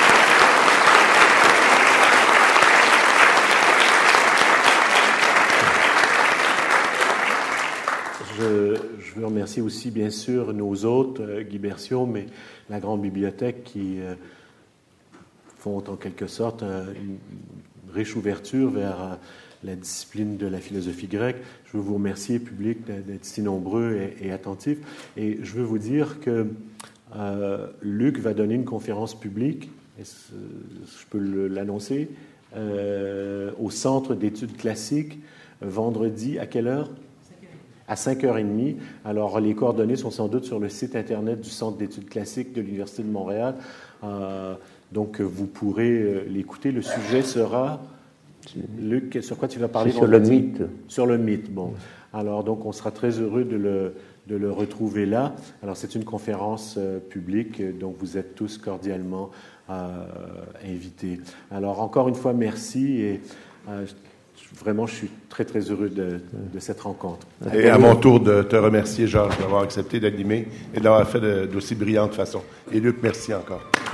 Je, je veux remercier aussi, bien sûr, nos hôtes, euh, Guy Berciot, mais la Grande Bibliothèque qui euh, font en quelque sorte euh, une riche ouverture vers euh, la discipline de la philosophie grecque. Je veux vous remercier, public, d'être si nombreux et, et attentifs. Et je veux vous dire que euh, Luc va donner une conférence publique, je peux l'annoncer, euh, au Centre d'études classiques, vendredi, à quelle heure ? À cinq heures trente. Alors, les coordonnées sont sans doute sur le site Internet du Centre d'études classiques de l'Université de Montréal. Euh, donc, vous pourrez euh, l'écouter. Le sujet sera... Luc, sur quoi tu vas parler? Sur le mythe. Sur le mythe, bon. Alors, donc, on sera très heureux de le, de le retrouver là. Alors, c'est une conférence euh, publique, donc vous êtes tous cordialement euh, invités. Alors, encore une fois, merci et... Euh, Vraiment, je suis très, très heureux de, de cette rencontre. Et à mon tour de te remercier, Georges, d'avoir accepté d'animer et de l'avoir fait de, d'aussi brillante façon. Et Luc, merci encore.